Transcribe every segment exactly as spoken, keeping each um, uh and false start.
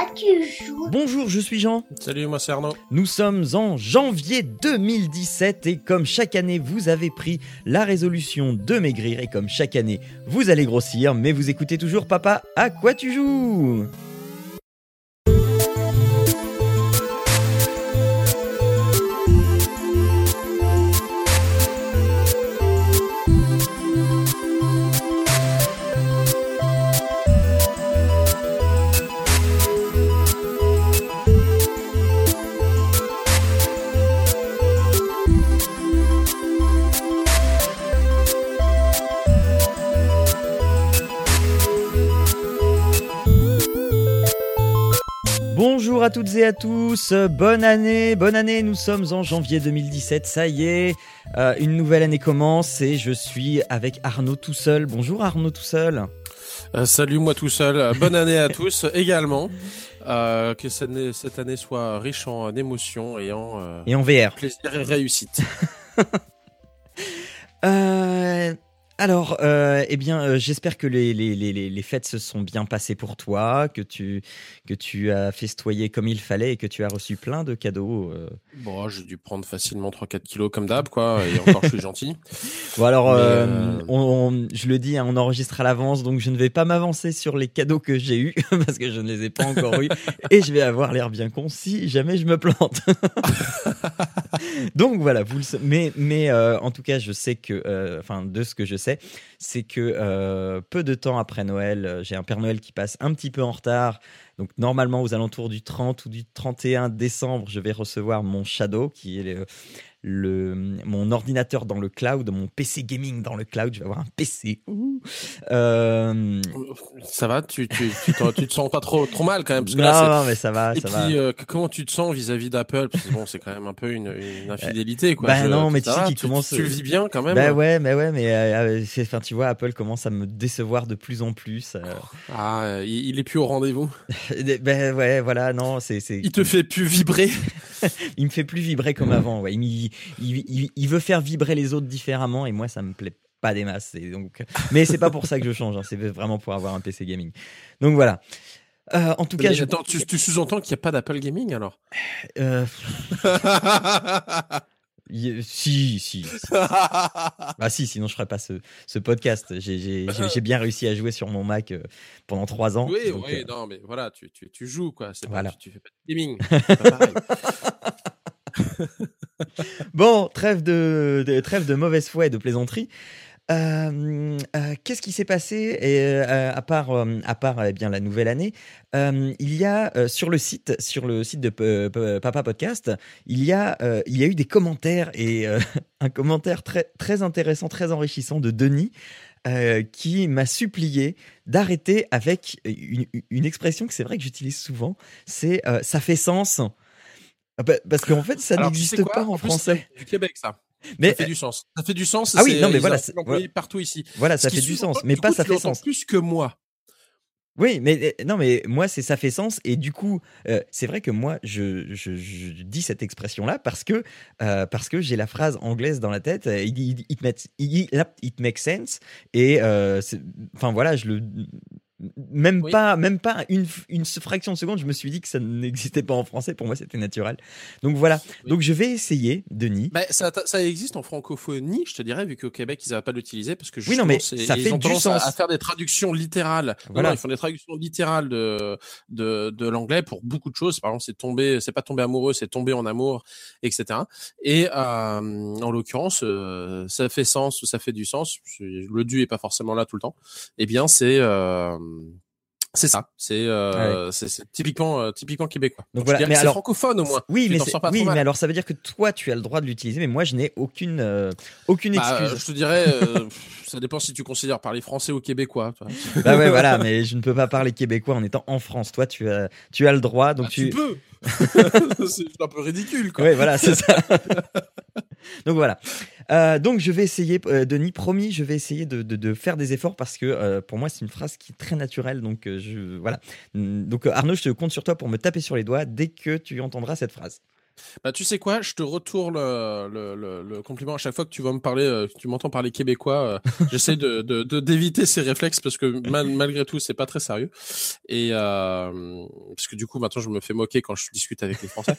tu joues? Bonjour, je suis Jean. Salut, moi c'est Arnaud. Nous sommes en janvier deux mille dix-sept et comme chaque année, vous avez pris la résolution de maigrir et comme chaque année, vous allez grossir, mais vous écoutez toujours Papa, à quoi tu joues? Bonjour à toutes et à tous, bonne année, bonne année, nous sommes en janvier deux mille dix-sept, ça y est, euh, une nouvelle année commence et je suis avec Arnaud tout seul. Bonjour Arnaud tout seul. Euh, salut, moi tout seul, euh, bonne année à tous également, euh, que cette année, cette année soit riche en émotions et en, euh, et en V R. plaisir et réussite. euh... Alors, euh, eh bien, euh, j'espère que les, les, les, les fêtes se sont bien passées pour toi, que tu, que tu as festoyé comme il fallait et que tu as reçu plein de cadeaux. Euh... Bon, j'ai dû prendre facilement trois quatre kilos comme d'hab, quoi, et encore je suis gentil. Bon alors, Mais, euh, euh... on, on, je le dis, hein, on enregistre à l'avance, donc je ne vais pas m'avancer sur les cadeaux que j'ai eus, parce que je ne les ai pas encore eus, et je vais avoir l'air bien con si jamais je me plante. Donc voilà, vous le savez. Mais, mais euh, en tout cas, je sais que, euh, enfin, de ce que je sais, c'est que euh, peu de temps après Noël, j'ai un Père Noël qui passe un petit peu en retard. Donc normalement, aux alentours du trente ou du trente et un décembre, je vais recevoir mon Shadow, qui est le, le, mon ordinateur dans le cloud, mon P C gaming dans le cloud. Je vais avoir un P C. Ouh. Euh... Ça va, tu, tu, tu, te, tu te sens pas trop, trop mal quand même, parce que non, là, c'est... non, mais ça va, et ça puis, va. Euh, comment tu te sens vis-à-vis d'Apple? Parce que bon, c'est quand même un peu une, une infidélité, quoi. Bah je, non, mais tu sais va, qu'il tu, commence. Tu, tu le vis bien quand même. Bah ouais, mais ouais, mais euh, c'est, enfin, tu vois, Apple commence à me décevoir de plus en plus. Euh... Ah, il, il est plus au rendez-vous. Ben ouais, voilà, non, c'est, c'est. Il te fait plus vibrer. Il me fait plus vibrer comme avant. Ouais, il, il, il, il veut faire vibrer les autres différemment et moi, ça me plaît pas des masses. Et donc, mais c'est pas pour ça que je change. Hein, c'est vraiment pour avoir un P C gaming. Donc voilà. Euh, en tout mais cas, je... attends, tu, tu sous-entends qu'il n'y a pas d'Apple Gaming alors? euh... Si, si, si. Bah si, sinon je ferais pas ce, ce podcast. J'ai, j'ai, j'ai bien réussi à jouer sur mon Mac euh, pendant trois ans. Oui, donc, oui, euh... non, mais voilà, tu, tu, tu joues quoi. C'est voilà. pas, tu, tu fais pas de gaming. C'est pas pareil. Bon, trêve de, de trêve de mauvaise foi et de plaisanterie. Euh, euh, qu'est-ce qui s'est passé et, euh, à part, euh, à part eh bien la nouvelle année, euh, il y a euh, sur le site, sur le site de P- P- Papa Podcast, il y a, euh, il y a eu des commentaires et euh, un commentaire très, très intéressant, très enrichissant de Denis. Euh, qui m'a supplié d'arrêter avec une, une expression que c'est vrai que j'utilise souvent, c'est euh, ça fait sens. Parce qu'en fait, ça alors, n'existe tu sais pas en, en plus, français. C'est du Québec, ça. Mais ça fait du sens. Ça fait du sens. Ah oui, non, mais voilà, c'est employé partout ici. Voilà, Ce ça qui fait du sens, sous-entend, mais du pas coup, ça tu fait l'entends sens. plus que moi. Oui, mais non, mais moi c'est ça fait sens et du coup euh, c'est vrai que moi je, je, je dis cette expression là parce que euh, parce que j'ai la phrase anglaise dans la tête. It, it, it, makes, it, it makes sense et euh, enfin voilà je le même oui. pas même pas une une fraction de seconde je me suis dit que ça n'existait pas en français. Pour moi c'était naturel. Donc voilà. Oui. Donc je vais essayer, Denis. Bah, ça ça existe en francophonie, je te dirais, vu qu'au Québec ils n'avaient pas l'utiliser parce que oui non mais c'est, ça ils fait ont du tendance sens à, à faire des traductions littérales. Voilà. Non, non, ils font des traductions littérales de de de l'anglais pour beaucoup de choses. Par exemple, c'est tomber, c'est pas tomber amoureux, c'est tomber en amour, et cetera. Et euh, en l'occurrence, euh, ça fait sens ou ça fait du sens. Le du est pas forcément là tout le temps. Eh bien, c'est euh, c'est ça, c'est, euh, ouais. c'est, c'est typiquement, euh, typiquement québécois. Donc voilà, mais c'est alors francophone au moins. Oui, mais, pas oui, mais alors ça veut dire que toi tu as le droit de l'utiliser, mais moi je n'ai aucune, euh, aucune bah, excuse. Euh, je te dirais, euh, ça dépend si tu considères parler français ou québécois. Bah ouais, voilà, mais je ne peux pas parler québécois en étant en France. Toi, tu as, tu as le droit, donc bah, tu. Tu peux. C'est un peu ridicule, quoi. Oui, voilà, c'est ça. Donc voilà. Euh, donc je vais essayer, euh, Denis, promis, je vais essayer de, de, de faire des efforts parce que euh, pour moi c'est une phrase qui est très naturelle. Donc euh, je voilà. Donc euh, Arnaud, je te compte sur toi pour me taper sur les doigts dès que tu entendras cette phrase. Bah, tu sais quoi, je te retourne le, le, le, le compliment à chaque fois que tu vas me parler, euh, que tu m'entends parler québécois. Euh, j'essaie de, de, de, d'éviter ces réflexes parce que mal, malgré tout, c'est pas très sérieux. Et euh, parce que du coup, maintenant, je me fais moquer quand je discute avec les Français.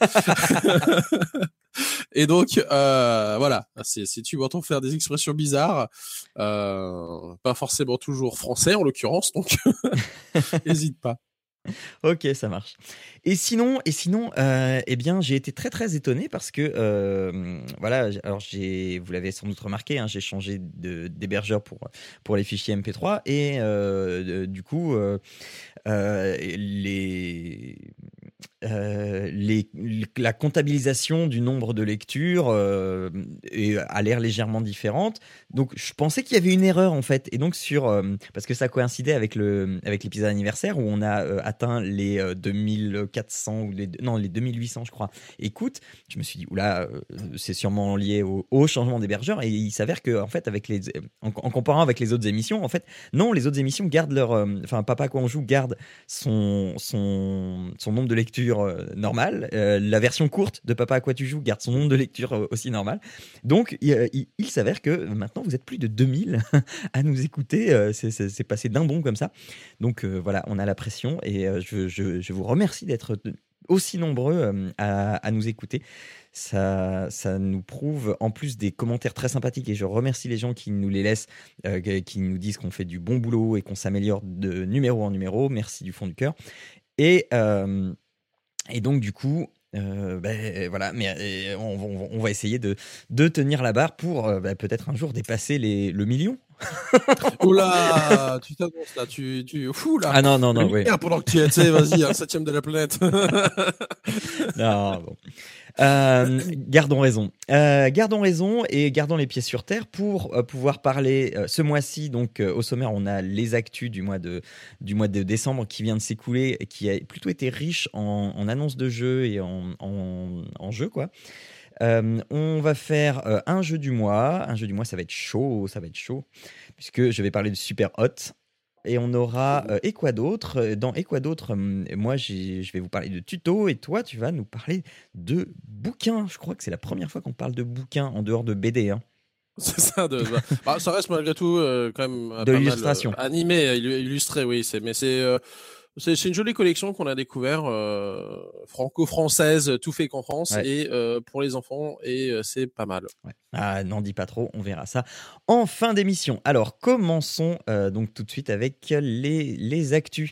Et donc, euh, voilà, c'est, si tu m'entends faire des expressions bizarres, euh, pas forcément toujours français en l'occurrence, donc n'hésite pas. Ok, ça marche. Et sinon, et sinon, euh, eh bien, j'ai été très très étonné parce que euh, voilà, alors j'ai, vous l'avez sans doute remarqué, hein, j'ai changé de, d'hébergeur pour pour les fichiers M P trois et euh, du coup, euh, euh, les euh, les, la comptabilisation du nombre de lectures euh, est, a l'air légèrement différente. Donc, je pensais qu'il y avait une erreur en fait. Et donc, sur euh, parce que ça coïncidait avec le avec l'épisode anniversaire où on a euh, atteint les euh, deux mille quatre cents ou les non les deux mille huit cents, je crois. Écoute, je me suis dit oula, euh, c'est sûrement lié au, au changement d'hébergeur. Et il s'avère que en fait, avec les en, en comparant avec les autres émissions, en fait, non, les autres émissions gardent leur, enfin, euh, Papa quoi on joue garde son son son nombre de lectures Euh, normal. Euh, la version courte de Papa à quoi tu joues garde son nombre de lectures euh, aussi normal. Donc, il, il, il s'avère que maintenant, vous êtes plus de deux mille à nous écouter. Euh, c'est, c'est, c'est passé d'un bond comme ça. Donc, euh, voilà, on a la pression et euh, je, je, je vous remercie d'être aussi nombreux euh, à, à nous écouter. Ça, ça nous prouve, en plus des commentaires très sympathiques, et je remercie les gens qui nous les laissent, euh, qui nous disent qu'on fait du bon boulot et qu'on s'améliore de numéro en numéro. Merci du fond du cœur. Et... Euh, Et donc, du coup, euh, ben, voilà, mais on, on, on va essayer de, de tenir la barre pour euh, ben, peut-être un jour dépasser les, le million. Oula, tu t'annonces là, tu, tu, fou là. Ah non, non, non, oui. Pendant que tu es, tu sais, vas-y, un septième de la planète. Non, bon. Euh, gardons raison. Euh, gardons raison et gardons les pieds sur terre pour euh, pouvoir parler euh, ce mois-ci. Donc, euh, au sommaire, on a les actus du mois de, du mois de décembre qui vient de s'écouler et qui a plutôt été riche en, en annonces de jeux et en, en, en jeux, quoi. Euh, on va faire euh, un jeu du mois. Un jeu du mois, ça va être chaud, ça va être chaud, puisque je vais parler de Super Hot. Et on aura euh, et quoi d'autre. Dans et quoi d'autre, euh, moi j'ai, je vais vous parler de tutos et toi tu vas nous parler de bouquins. Je crois que c'est la première fois qu'on parle de bouquins en dehors de B D. Hein. C'est ça, de, bah, ça reste malgré tout euh, quand même de pas l'illustration. Mal, euh, animé, illustré, oui. C'est, mais c'est euh, C'est, c'est une jolie collection qu'on a découvert, euh, franco-française, tout fait qu'en France, ouais. Et euh, pour les enfants, et euh, c'est pas mal. Ouais. Ah, n'en dis pas trop, on verra ça en fin d'émission. Alors, commençons euh, donc tout de suite avec les, les actus.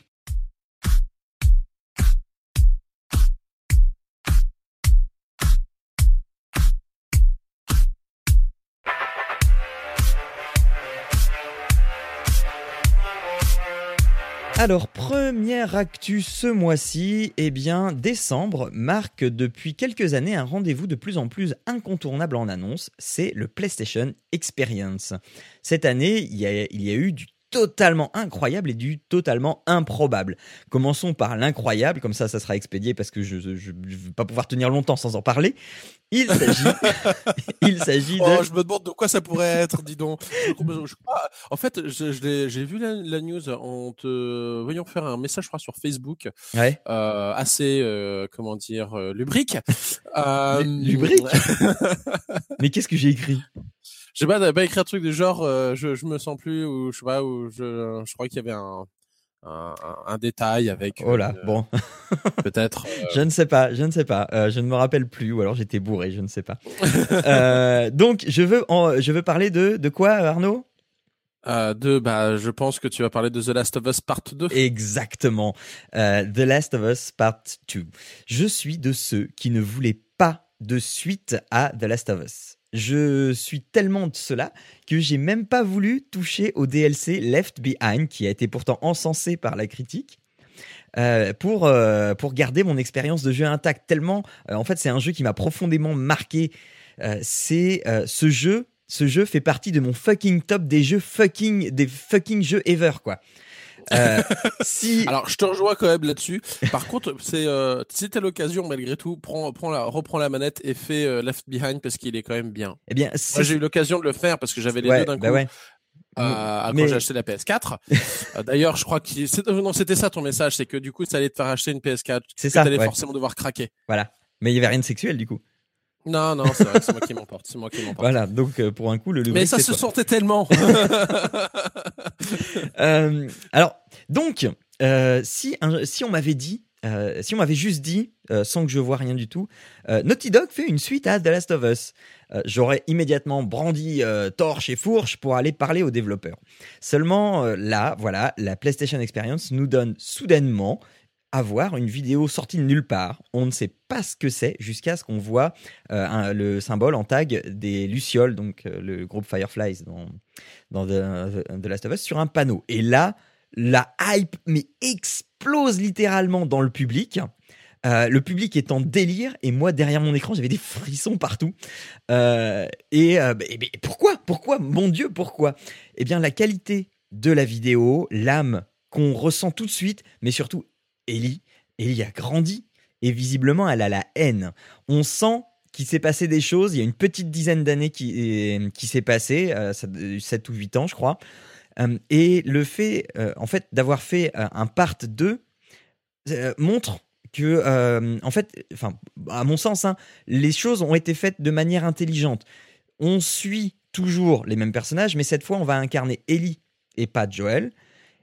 Alors, première actu ce mois-ci, eh bien, décembre marque depuis quelques années un rendez-vous de plus en plus incontournable en annonce, c'est le PlayStation Experience. Cette année, il y a, il y a eu du totalement incroyable et du totalement improbable. Commençons par l'incroyable, comme ça, ça sera expédié parce que je ne vais pas pouvoir tenir longtemps sans en parler. Il s'agit, il s'agit de... Oh, je me demande de quoi ça pourrait être, dis donc. Je, ah, en fait, je, je l'ai, j'ai vu la, la news en te voyant faire un message, je crois, sur Facebook, ouais. euh, assez, euh, comment dire, euh, lubrique. Euh, lubrique. Mais qu'est-ce que j'ai écrit? Je sais pas, t'avais pas écrit un truc du genre, euh, je, je me sens plus, ou je sais pas, ou je, je crois qu'il y avait un, un, un détail avec. Oh là, une, bon. Peut-être. Euh... Je ne sais pas, je ne sais pas, euh, je ne me rappelle plus, ou alors j'étais bourré, je ne sais pas. euh, donc, je veux, en, je veux parler de, de quoi, Arnaud? Euh, de, bah, je pense que tu vas parler de The Last of Us Part deux. Exactement. Euh, The Last of Us Part deux. Je suis de ceux qui ne voulaient pas de suite à The Last of Us. Je suis tellement de cela que j'ai même pas voulu toucher au D L C Left Behind, qui a été pourtant encensé par la critique, euh, pour, euh, pour garder mon expérience de jeu intacte. Tellement, euh, en fait, c'est un jeu qui m'a profondément marqué. Euh, c'est euh, ce jeu, ce jeu fait partie de mon fucking top des jeux fucking, des fucking jeux ever, quoi. Euh, si... Alors, je te rejoins quand même là-dessus. Par contre, c'est euh, si t'as l'occasion, malgré tout, prends, prends la, reprends la manette et fais euh, Left Behind parce qu'il est quand même bien. Eh bien, c'est... Moi, j'ai eu l'occasion de le faire parce que j'avais les ouais, deux d'un bah coup. Ouais. Euh, mais... Quand j'ai acheté la P S quatre. euh, d'ailleurs, je crois que c'est... non, c'était ça ton message, c'est que du coup, ça allait te faire acheter une P S quatre. C'est que ça. T'allais ouais. forcément devoir craquer. Voilà. Mais il y avait rien de sexuel du coup. Non, non, c'est vrai, c'est moi qui m'emporte, c'est moi qui m'emporte. Voilà, donc euh, pour un coup, le. le Mais ça se toi. sentait tellement. euh, alors, donc, euh, si un, si on m'avait dit, euh, si on m'avait juste dit, euh, sans que je vois rien du tout, euh, Naughty Dog fait une suite à The Last of Us, euh, j'aurais immédiatement brandi euh, torche et fourche pour aller parler aux développeurs. Seulement euh, là, voilà, la PlayStation Experience nous donne soudainement avoir une vidéo sortie de nulle part. On ne sait pas ce que c'est jusqu'à ce qu'on voit euh, un, le symbole en tag des Lucioles, donc euh, le groupe Fireflies dans, dans The, The Last of Us, sur un panneau. Et là, la hype mais explose littéralement dans le public. Euh, le public est en délire et moi derrière mon écran j'avais des frissons partout. Euh, et, euh, et, et pourquoi Pourquoi Mon Dieu, pourquoi Eh bien la qualité de la vidéo, l'âme qu'on ressent tout de suite, mais surtout Ellie, Ellie a grandi et visiblement elle a la haine. On sent qu'il s'est passé des choses, il y a une petite dizaine d'années qui, qui s'est passé, euh, sept ou huit ans je crois, euh, et le fait euh, en fait d'avoir fait euh, un part deux euh, montre que, euh, en fait, enfin, à mon sens, hein, les choses ont été faites de manière intelligente. On suit toujours les mêmes personnages, mais cette fois on va incarner Ellie et pas Joel.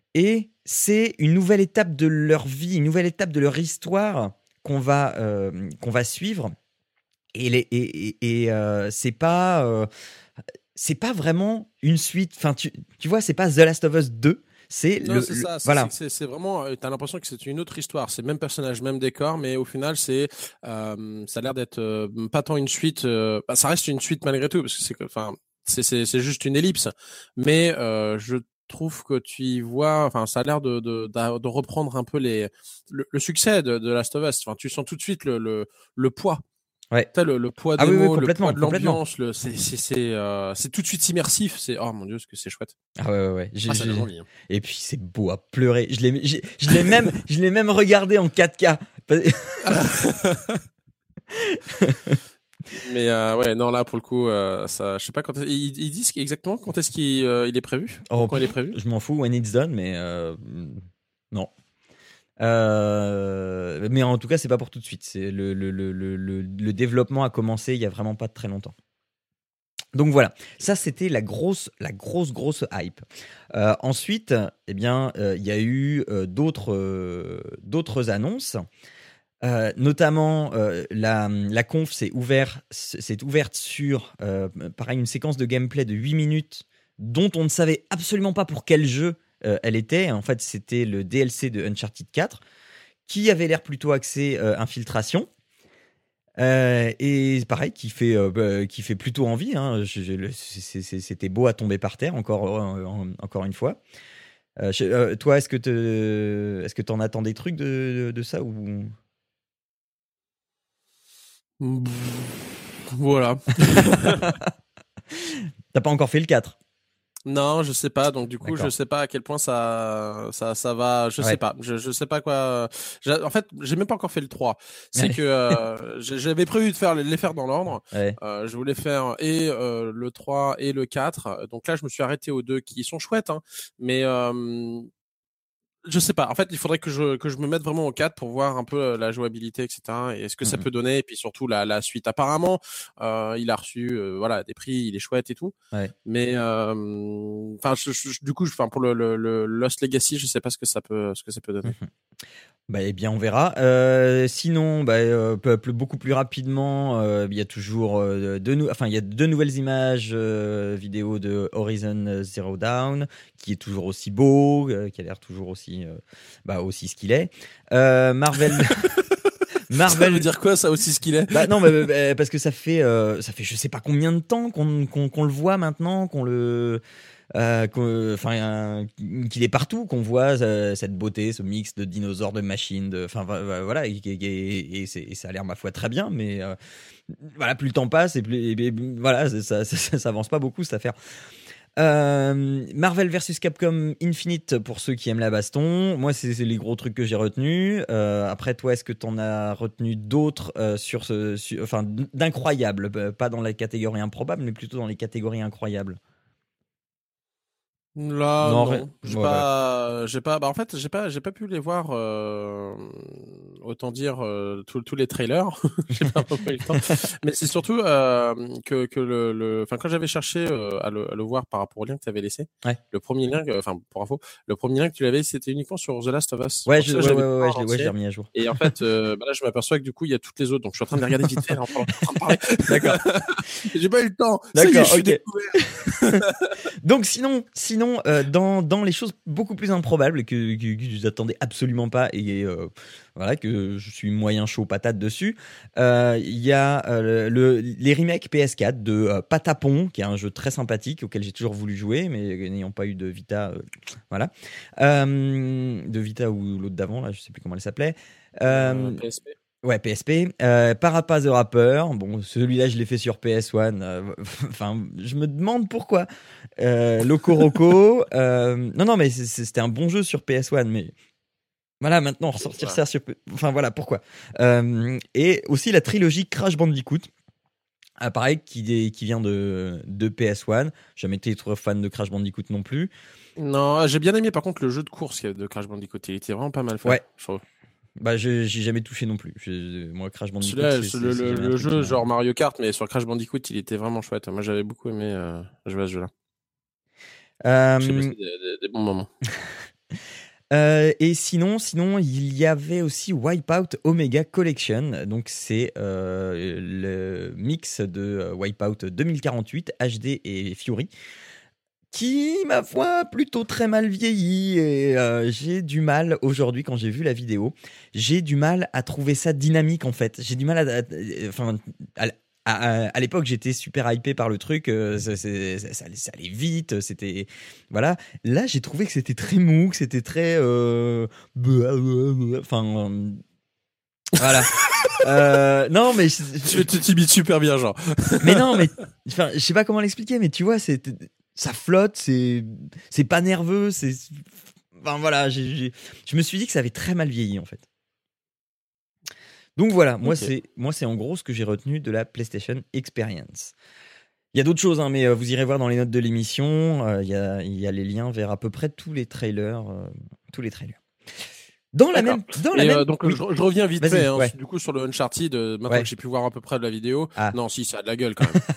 Et c'est une nouvelle étape de leur vie, une nouvelle étape de leur histoire qu'on va, euh, qu'on va suivre. Et, les, et, et, et euh, c'est pas, euh, c'est pas vraiment une suite. Enfin, tu, tu vois, c'est pas The Last of Us deux. C'est non, le, c'est le- ça. C'est, voilà. c'est, c'est vraiment. euh, T'as l'impression que c'est une autre histoire. C'est le même personnage, même décor, mais au final, c'est. Euh, ça a l'air d'être euh, pas tant une suite. Euh, bah, ça reste une suite malgré tout, parce que c'est, que- enfin, c'est, c'est, c'est juste une ellipse. Mais euh, je trouve que tu y vois. Enfin, ça a l'air de, de, de, de reprendre un peu les le, le succès de, de Last of Us. Enfin, tu sens tout de suite le le, le poids. Ouais. T'as le, le poids Ah des oui, oui, mots, le complètement, poids de complètement. l'ambiance, le, c'est, c'est, c'est, euh, c'est tout de suite immersif. C'est, oh mon dieu, ce que c'est chouette. Ah ouais, ouais, ouais. J'ai- Ah, ça j'ai- donne envie. Hein. Et puis c'est beau à pleurer. Je l'ai, j'ai- je l'ai même, je l'ai même regardé en quatre K. Mais euh, ouais, non, là pour le coup, euh, ça, je sais pas quand. est- Ils, ils disent exactement quand est-ce qu'il euh, il est prévu. Oh, Quand il est prévu. je m'en fous, when it's done, mais euh, non. Euh, mais en tout cas, c'est pas pour tout de suite. C'est le, le, le, le, le- le développement a commencé il y a vraiment pas très longtemps. Donc voilà, ça c'était la grosse, la grosse, grosse hype. Euh, ensuite, eh bien, euh, il y a eu euh, d'autres, euh, d'autres annonces. Euh, notamment, euh, la, la conf s'est, ouvert, s'est ouverte sur, euh, pareil, une séquence de gameplay de huit minutes dont on ne savait absolument pas pour quel jeu euh, elle était. En fait, c'était le D L C de Uncharted quatre qui avait l'air plutôt axé euh, infiltration. Euh, et pareil, qui fait, euh, bah, qui fait plutôt envie. Hein. Je, je, c'est, c'est, c'était beau à tomber par terre, encore, euh, encore une fois. Euh, je, euh, toi, est-ce que te, est-ce que t'en attends des trucs de, de, de ça ou... Voilà. T'as pas encore fait le quatre? Non, je sais pas. Donc du coup, D'accord. je sais pas à quel point ça, ça, ça va. Je Ouais. sais pas. Je, je sais pas quoi. J'ai- En fait, j'ai même pas encore fait le trois. C'est Ouais. que euh, j'ai- j'avais prévu de faire les faire dans l'ordre. Ouais. Euh, je voulais faire et euh, le trois et le quatre. Donc là, je me suis arrêté aux deux qui sont chouettes, hein. Mais euh, je sais pas. En fait, il faudrait que je que je me mette vraiment au quatre pour voir un peu euh, la jouabilité, et cetera. Et ce que ça Mhm. peut donner, et puis surtout la la suite. Apparemment, euh, il a reçu euh, voilà des prix, il est chouette et tout. Ouais. Mais euh, enfin, je- je- du coup, enfin pour le, le, le Lost Legacy, je sais pas ce que ça peut ce que ça peut donner. Mhm. Bah, eh bien, on verra. Euh, sinon, bah, euh, peu- peu- beaucoup plus rapidement, euh, il y a toujours euh, deux, nou- enfin, il y a deux nouvelles images euh, vidéo de Horizon Zero Dawn, qui est toujours aussi beau, euh, qui a l'air toujours aussi, euh, bah, aussi ce qu'il est. Euh, Marvel. Marvel. Ça veut dire quoi, ça aussi ce qu'il est? Bah non, bah, bah, parce que ça fait, euh, ça fait je sais pas combien de temps qu'on qu'on, qu'on le voit maintenant, qu'on le. Euh, enfin, qu'il est partout, qu'on voit euh, cette beauté, ce mix de dinosaures, de machines, de, enfin voilà, et, et, et, et ça a l'air ma foi très bien, mais euh, voilà, plus le temps passe et plus, et, et, voilà, ça, ça, ça, ça avance pas beaucoup cette affaire. Euh, Marvel versus Capcom Infinite pour ceux qui aiment la baston. Moi, c'est, c'est les gros trucs que j'ai retenus. Euh, après, toi, est-ce que t'en as retenu d'autres euh, sur ce, sur, enfin, d'incroyables, pas dans la catégorie improbable, mais plutôt dans les catégories incroyables? Là, non, non. J'ai ouais, pas, j'ai pas, bah, en fait, j'ai pas, j'ai pas pu les voir, euh, autant dire euh, tous les trailers. J'ai pas vraiment eu le temps. Mais c'est surtout euh, que, que le, le, enfin quand j'avais cherché euh, à, le, à le voir par rapport au lien que tu avais laissé, ouais. le premier lien, enfin pour info, le premier lien que tu l'avais, c'était uniquement sur The Last of Us. Ouais, je, ça, ouais, ouais, ouais, ouais, je l'ai remis à jour. Et en fait, euh, bah là, je m'aperçois que du coup, il y a toutes les autres. Donc, je suis en train de les regarder vite fait en train de parler. D'accord. J'ai pas eu le temps. D'accord. Ça y est, je ok. Donc, sinon, sinon, euh, dans dans les choses beaucoup plus improbables que que, que je n'attendais absolument pas et euh, voilà que je suis moyen chaud patate dessus, il euh, y a euh, le, les remakes P S quatre de euh, Patapon, qui est un jeu très sympathique auquel j'ai toujours voulu jouer, mais n'ayant pas eu de Vita, euh, voilà, euh, de Vita ou l'autre d'avant, là, je sais plus comment elle s'appelait. Euh, P S P. Ouais, P S P. Euh, Parappa the Rapper. Bon, celui-là, je l'ai fait sur P S un. Euh, enfin, je me demande pourquoi. Euh, Loco Roco. euh, non, non, mais c'était un bon jeu sur P S un, mais voilà, maintenant ressortir ouais. ça sur. Enfin voilà, pourquoi. Euh, et aussi la trilogie Crash Bandicoot. Ah, pareil, qui, qui vient de, de P S un. J'ai jamais été trop fan de Crash Bandicoot non plus. Non, j'ai bien aimé par contre le jeu de course de Crash Bandicoot. Il était vraiment pas mal fait. Ouais. Je trouve. Bah, j'ai jamais touché non plus. Je, moi, Crash Bandicoot. Là, c'est, le, le, le jeu, genre Mario Kart, mais sur Crash Bandicoot, il était vraiment chouette. Moi, j'avais beaucoup aimé euh, jouer à ce jeu-là. Euh... J'ai passé des, des, des bons moments. Euh, et sinon, sinon, il y avait aussi Wipeout Omega Collection. Donc, c'est euh, le mix de Wipeout deux mille quarante-huit, H D et Fury, qui, ma foi, plutôt très mal vieilli. Et euh, j'ai du mal, aujourd'hui, quand j'ai vu la vidéo, j'ai du mal à trouver ça dynamique, en fait. J'ai du mal à... Enfin, à, à, à, à l'époque, j'étais super hypé par le truc. Euh, ça, ça, ça, ça allait vite. C'était... Voilà. Là, j'ai trouvé que c'était très mou, que c'était très... Euh, enfin... Euh, voilà. euh, non, mais... Tu t'imites super bien, genre. Mais non, mais... Enfin, je sais pas comment l'expliquer, mais tu vois, c'est... Ça flotte, c'est c'est pas nerveux, c'est enfin voilà, j'ai, j'ai... je me suis dit que ça avait très mal vieilli en fait. Donc voilà, moi okay. c'est moi c'est en gros ce que j'ai retenu de la PlayStation Experience. Il y a d'autres choses, hein, mais vous irez voir dans les notes de l'émission. Il euh, y a il y a les liens vers à peu près tous les trailers, euh, tous les trailers. Dans la même, dans la et même. Euh, donc oui. je, je reviens vite fait. Hein, ouais. Du coup sur le Uncharted, maintenant ouais. que j'ai pu voir à peu près de la vidéo, ah. non si ça a de la gueule quand même.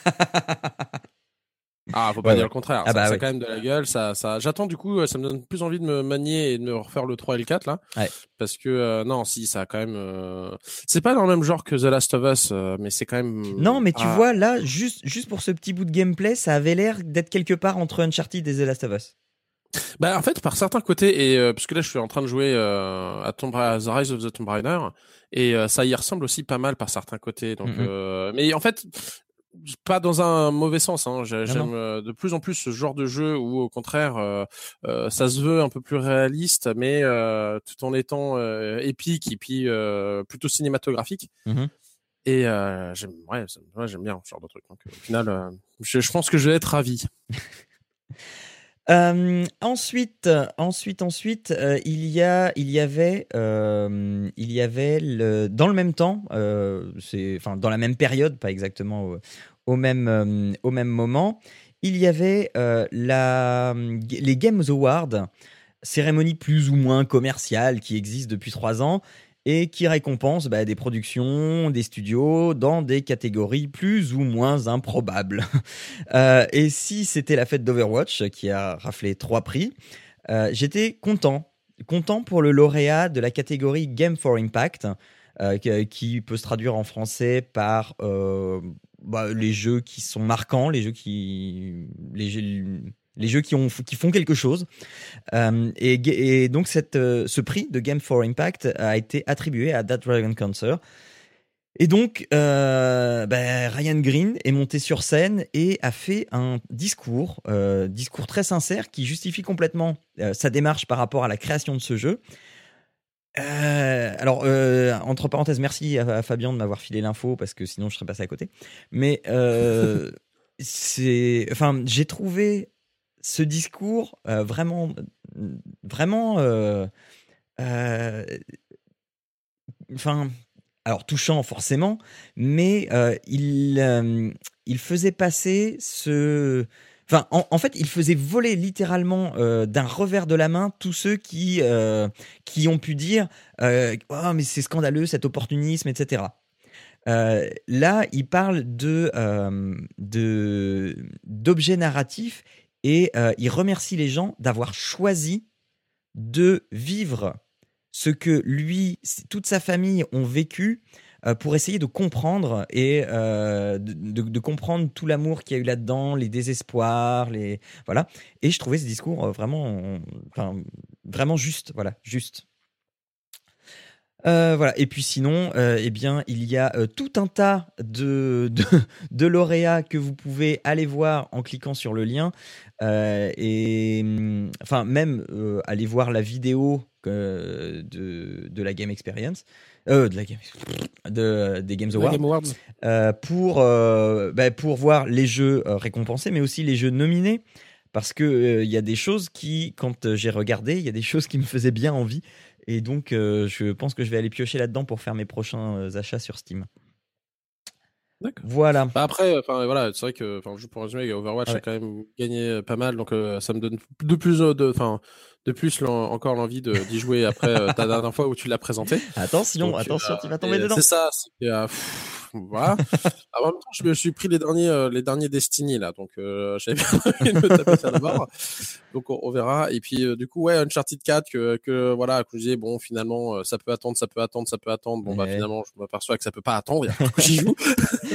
Ah, faut pas ouais, dire ouais. le contraire. Ah ça, bah ça ouais. a quand même de la gueule. Ça, ça. J'attends du coup, ça me donne plus envie de me manier et de me refaire le trois et le quatre là. Ouais. Parce que euh, non, si ça a quand même. Euh... C'est pas dans le même genre que The Last of Us, euh, mais c'est quand même. Non, mais tu ah. vois là, juste, juste pour ce petit bout de gameplay, ça avait l'air d'être quelque part entre Uncharted et The Last of Us. Bah en fait, par certains côtés, et euh, parce que là, je suis en train de jouer euh, à Tomb Raider, The Rise of the Tomb Raider, et euh, ça y ressemble aussi pas mal par certains côtés. Donc, mm-hmm. euh, mais en fait. Pas dans un mauvais sens, hein. J'aime non, non. de plus en plus ce genre de jeu où au contraire euh, euh, ça se veut un peu plus réaliste, mais euh, tout en étant euh, épique et puis euh, plutôt cinématographique. Mm-hmm. Et euh, j'aime, ouais, ouais, j'aime bien ce genre de truc. Donc au final, euh, je, je pense que je vais être ravi. Euh, ensuite, ensuite, ensuite, euh, il y a, il y avait, euh, il y avait le, dans le même temps, euh, c'est, enfin dans la même période, pas exactement au, au même, euh, au même moment, il y avait euh, la, les Games Awards, cérémonie plus ou moins commerciale qui existe depuis trois ans. Et qui récompense bah, des productions, des studios dans des catégories plus ou moins improbables. euh, et si c'était la fête d'Overwatch qui a raflé trois prix, euh, j'étais content. Content pour le lauréat de la catégorie Game for Impact, euh, qui, qui peut se traduire en français par euh, bah, les jeux qui sont marquants, les jeux qui... Les jeux, les jeux qui, ont, qui font quelque chose. Euh, et, et donc, cette, euh, ce prix de Game for Impact a été attribué à That Dragon Cancer. Et donc, euh, bah, Ryan Green est monté sur scène et a fait un discours, euh, discours très sincère qui justifie complètement euh, sa démarche par rapport à la création de ce jeu. Euh, alors, euh, entre parenthèses, merci à, à Fabien de m'avoir filé l'info parce que sinon je serais passé à côté. Mais euh, c'est, enfin, j'ai trouvé ce discours euh, vraiment, vraiment, euh, euh, enfin, alors touchant forcément, mais euh, il, euh, il faisait passer ce, Enfin, en, en fait, il faisait voler littéralement euh, d'un revers de la main tous ceux qui euh, qui ont pu dire euh, oh mais c'est scandaleux cet opportunisme, et cetera. Euh, là, il parle de euh, de d'objets narratifs et euh, il remercie les gens d'avoir choisi de vivre ce que lui, toute sa famille ont vécu euh, pour essayer de comprendre et euh, de, de, de comprendre tout l'amour qu'il y a eu là-dedans, les désespoirs, les voilà. Et je trouvais ce discours vraiment, enfin, vraiment juste, voilà, juste. Euh, voilà. Et puis sinon, euh, eh bien, il y a euh, tout un tas de, de, de lauréats que vous pouvez aller voir en cliquant sur le lien. Euh, et enfin, même euh, aller voir la vidéo euh, de, de la Game Experience, euh, de la Game, de, des Games Awards, Game Awards. Euh, pour, euh, bah, pour voir les jeux euh, récompensés, mais aussi les jeux nominés. Parce qu'il euh, y a des choses qui, quand j'ai regardé, il y a des choses qui me faisaient bien envie. Et donc, euh, je pense que je vais aller piocher là-dedans pour faire mes prochains euh, achats sur Steam. D'accord. Voilà. Bah après, enfin voilà, c'est vrai que, enfin, juste pour résumer, Overwatch Ah ouais. a quand même gagné pas mal, donc euh, ça me donne de plus, de, enfin, de plus l'en, encore l'envie de d'y jouer après euh, ta dernière fois où tu l'as présenté. Attention, Donc, attention, euh, tu vas tomber dedans. C'est ça. C'est, euh, pff, voilà. En même temps, je me suis pris les derniers, euh, les derniers Destiny là, donc euh, j'avais bien envie de me taper ça d'abord. Donc on, on verra. Et puis euh, du coup, ouais, Uncharted quatre que, que voilà, que je disais bon, finalement, euh, ça peut attendre, ça peut attendre, ça peut attendre. Bon ouais. Bah finalement, je m'aperçois que ça peut pas attendre. Il y a que j'y joue.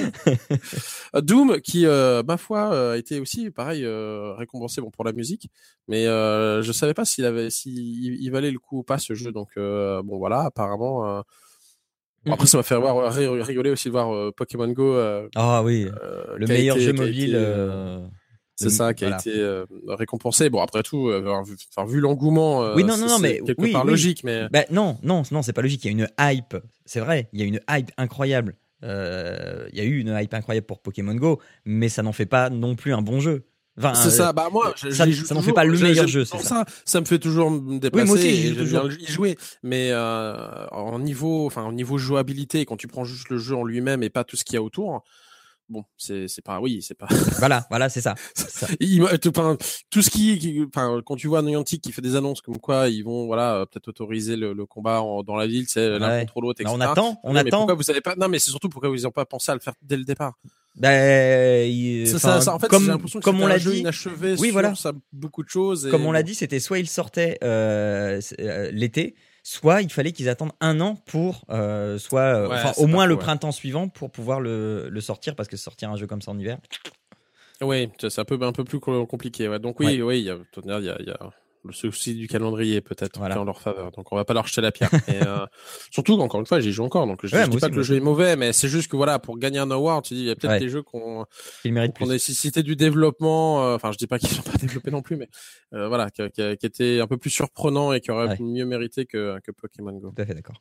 Doom qui, euh, ma foi, euh, a été aussi pareil euh, récompensé bon pour la musique, mais euh, je savais pas s'il avait, s'il il valait le coup ou pas ce jeu. Donc euh, bon voilà, apparemment. Euh, Bon, après, ça m'a fait voir, rigoler aussi de voir euh, Pokémon Go. Euh, ah oui, euh, le meilleur été, jeu mobile. Été, euh, c'est le, ça, qui voilà. a été euh, récompensé. Bon, après tout, euh, vu, vu l'engouement, euh, oui, non, non, non, mais quelque oui, part oui. logique. Mais bah, non, non, non, c'est pas logique. Il y a une hype. C'est vrai, il y a une hype incroyable. Euh, il y a eu une hype incroyable pour Pokémon Go, mais ça n'en fait pas non plus un bon jeu. Enfin, c'est euh, ça. Bah moi, je, ça, ça n'en fait pas le meilleur jeu. C'est ça. ça. Ça me fait toujours me déplacer. Oui, moi aussi, et j'y toujours y jouer. Mais euh, en niveau, enfin, au niveau jouabilité, quand tu prends juste le jeu en lui-même et pas tout ce qu'il y a autour. Bon, c'est c'est pas oui, c'est pas. Voilà, voilà, c'est ça. ça. Il, tout, tout ce qui, enfin, quand tu vois Niantic qui fait des annonces comme quoi ils vont, voilà, peut-être autoriser le, le combat en, dans la ville, c'est ouais. l'un contre l'autre, et cetera. On attend, on non, attend. Mais pourquoi vous avez pas Non, mais c'est surtout pourquoi vous n'ont pas pensé à le faire dès le départ. Ben, il, c'est ça, ça. En fait, comme, j'ai l'impression que comme on l'a un jeu dit, inachevé oui, sur voilà. ça, beaucoup de choses. Et comme on bon. l'a dit, c'était soit il sortait euh, euh, l'été, soit il fallait qu'ils attendent un an pour, euh, soit, euh, ouais, enfin, au moins faux, le ouais. printemps suivant pour pouvoir le, le sortir, parce que sortir un jeu comme ça en hiver. Oui, c'est un peu, un peu plus compliqué. Ouais. Donc oui, ouais. oui, il y a, il y a, il y a le souci du calendrier peut-être voilà. qui est en leur faveur. Donc on va pas leur jeter la pierre. Et, euh, surtout encore une fois, j'y joue encore. Donc je, ouais, je dis pas aussi, que le jeu est mauvais, mais c'est juste que voilà, pour gagner un award, tu dis, il y a peut-être ouais. des jeux qu'on, qui méritent qu'on nécessitait du développement. Enfin, euh, je dis pas qu'ils sont pas développés non plus, mais euh, voilà, qui, qui, qui étaient un peu plus surprenants et qui auraient ouais. mieux mérité que, que Pokémon Go. Tout à fait d'accord.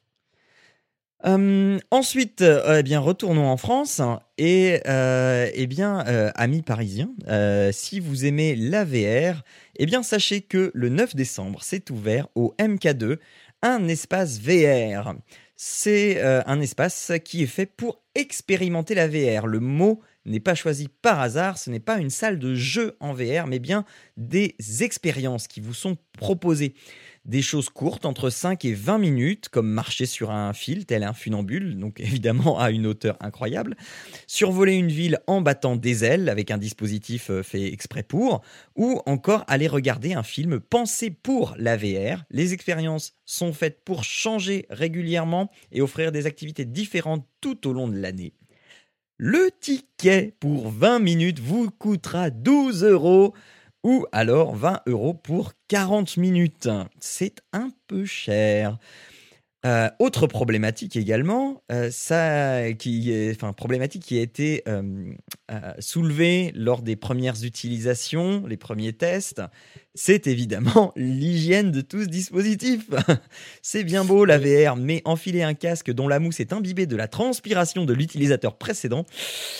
Euh, ensuite, euh, eh bien, retournons en France et euh, eh bien, euh, amis parisiens, euh, si vous aimez la V R, eh bien, sachez que le neuf décembre, c'est ouvert au M K deux, un espace V R. C'est euh, un espace qui est fait pour expérimenter la V R. Le mot n'est pas choisi par hasard, ce n'est pas une salle de jeu en V R, mais bien des expériences qui vous sont proposées. Des choses courtes, entre cinq et vingt minutes, comme marcher sur un fil, tel un funambule, donc évidemment à une hauteur incroyable. Survoler une ville en battant des ailes, avec un dispositif fait exprès pour. Ou encore aller regarder un film pensé pour la V R. Les expériences sont faites pour changer régulièrement et offrir des activités différentes tout au long de l'année. Le ticket pour vingt minutes vous coûtera douze euros. Ou alors vingt euros pour quarante minutes. C'est un peu cher. Euh, autre problématique également, euh, ça, qui est, enfin, problématique qui a été euh, euh, soulevée lors des premières utilisations, les premiers tests, c'est évidemment l'hygiène de tout ce dispositif. C'est bien beau la V R, mais enfiler un casque dont la mousse est imbibée de la transpiration de l'utilisateur précédent,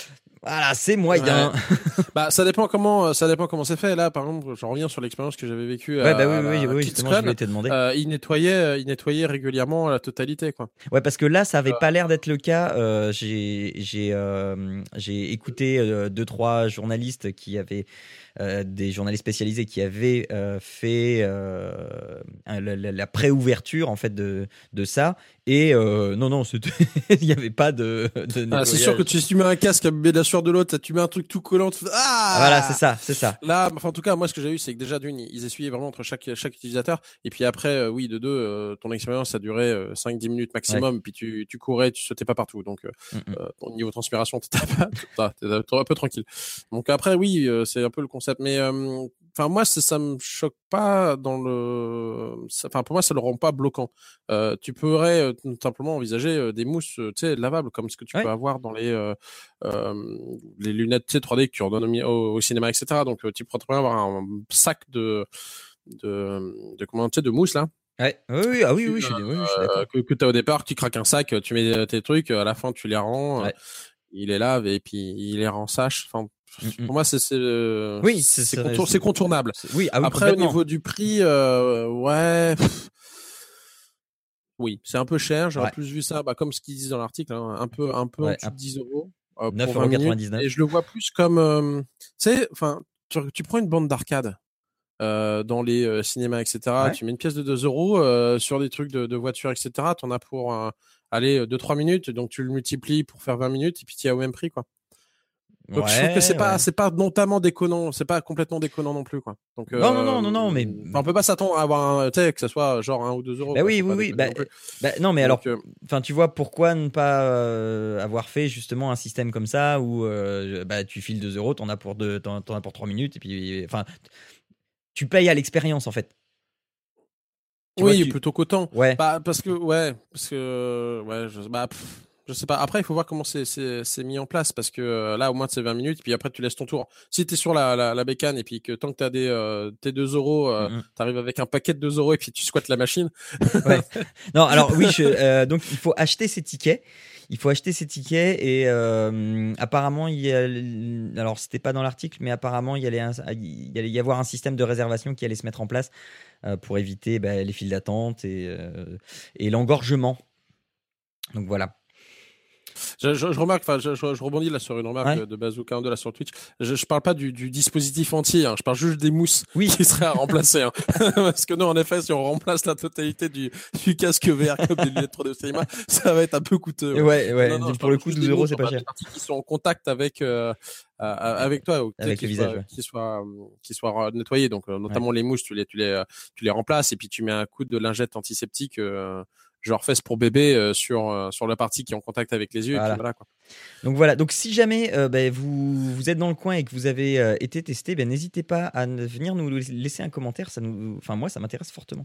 Voilà, c'est moyen. Ouais. Bah, ça dépend comment, ça dépend comment c'est fait. Là, par exemple, j'en reviens sur l'expérience que j'avais vécue. Ouais, à, bah oui, à oui, la oui, Kids justement, Con. je voulais te demander. Euh, il nettoyait, il nettoyait régulièrement la totalité, quoi. Ouais, parce que là, ça avait pas l'air d'être le cas. Euh, j'ai, j'ai, euh, j'ai écouté euh, deux, trois journalistes qui avaient, euh, des journalistes spécialisés qui avaient euh, fait euh, la, la, la pré-ouverture en fait de, de ça. Et euh, non, non, c'était- il n'y avait pas de, de nettoyage. Ah, c'est sûr que tu, si tu mets un casque à met la sueur de l'autre, tu mets un truc tout collant, tu fais, ah! Voilà, c'est ça, c'est ça. Là, enfin, en tout cas, moi, ce que j'ai eu, c'est que déjà, d'une, ils essuyaient vraiment entre chaque, chaque utilisateur. Et puis après, euh, oui, de deux, euh, ton expérience, ça durait euh, cinq dix minutes maximum. Ouais. Puis tu, tu courais, tu sautais pas partout. Donc, euh, Mm, mm. euh, ton niveau transpiration, t'étais pas, t'étais un peu tranquille. Donc après, oui, euh, c'est un peu le concept. Mais, euh, enfin, moi, ça, ça me choque pas dans le, enfin, pour moi, ça le rend pas bloquant. Euh, tu pourrais euh, tout simplement envisager euh, des mousses, euh, tu sais, lavables, comme ce que tu Ouais. peux avoir dans les, euh, euh, les lunettes, tu sais, trois D que tu redonnes au, au, au cinéma, et cetera. Donc, euh, tu pourrais très bien avoir un sac de, de, de comment, tu sais, de mousse, là. Ouais. Oui, oui, ah oui, Tu, oui, je suis, euh, oui, oui, je suis d'accord. que, que t'as au départ, tu craques un sac, tu mets tes trucs, à la fin, tu les rends, Ouais. il les lave et puis il les rend sèches. Enfin, Mm, mm. pour moi, c'est, c'est, Oui, c'est, c'est- c'est, contour, c'est- c'est contournable. c'est- oui, ah oui, Après, au complètement. niveau du prix, euh, ouais, pff, oui, c'est un peu cher. J'aurais Ouais. plus vu ça, bah, comme ce qu'ils disent dans l'article, hein, un peu, un peu en Ouais, dessous un- de dix euros. Euh, neuf pour euros vingt minutes. quatre-vingt-dix-neuf. Et je le vois plus comme, euh, tu sais, enfin, tu, tu prends une bande d'arcade. Euh, dans les euh, cinémas, et cetera. Ouais. Tu mets une pièce de deux euros euh, sur des trucs de, de voiture, et cetera. T'en as pour euh, aller deux trois minutes, donc tu le multiplies pour faire vingt minutes et puis tu as au même prix, quoi. Donc je trouve que c'est Ouais, pas ouais. c'est pas notamment déconnant, c'est pas complètement déconnant non plus, quoi. Donc Non, non, euh, non, non, non, mais enfin, on peut pas s'attendre à avoir un, tu sais, que ça soit genre un ou deux euros. bah Quoi. oui, Faut oui, pas oui. déconner Bah, non plus. bah, non, mais Donc, alors, euh, enfin, tu vois, pourquoi ne pas euh, avoir fait justement un système comme ça où euh, bah, tu files deux euros, t'en as pour deux, t'en, t'en as pour trois minutes, et puis, enfin, tu payes à l'expérience en fait. Tu vois, oui, tu. plutôt qu'autant. Ouais. Bah parce que ouais, parce que ouais, je, bah pff, je sais pas. Après, il faut voir comment c'est c'est c'est mis en place parce que euh, là au moins c'est vingt minutes puis après tu laisses ton tour. Si t'es sur la, la la bécane et puis que tant que t'as des euh, tes deux euros, euh, Mm, mm. t'arrives avec un paquet de deux euros et puis tu squattes la machine. Ouais. Non, alors oui, je, euh, donc il faut acheter ses tickets. Il faut acheter ses tickets et euh, apparemment il y a, alors c'était pas dans l'article, mais apparemment il y allait, un- il y allait y avoir un système de réservation qui allait se mettre en place euh, pour éviter bah, les files d'attente et, euh, et l'engorgement. Donc voilà. Je, je, je remarque, enfin, je, je, je rebondis là sur une remarque Ouais. de, de Bazooka deux là sur Twitch. Je, je parle pas du, du dispositif entier, hein. Je parle juste des mousses Oui. qui seraient à remplacer. Hein. Parce que nous, en effet, si on remplace la totalité du, du casque V R comme des lunettes trois D cinéma, ça va être un peu coûteux. Ouais, Ouais, ouais. non, non, je Pour parle le coup, juste douze des euros, mousses, c'est pas enfin, cher. des parties qui sont en contact avec euh, euh, avec toi, ou, Avec qui le soient, visage, ouais. qui soient qui soient nettoyés. Donc euh, notamment les mousses, tu les tu les tu les remplaces et puis tu mets un coup de lingette antiseptique. Euh, genre fesses pour bébé euh, sur euh, sur la partie qui est en contact avec les yeux Voilà. et puis voilà quoi. Donc voilà, donc si jamais euh, bah, vous, vous êtes dans le coin et que vous avez euh, été testé, ben n'hésitez pas à ne- venir nous laisser un commentaire, ça nous, enfin moi ça m'intéresse fortement.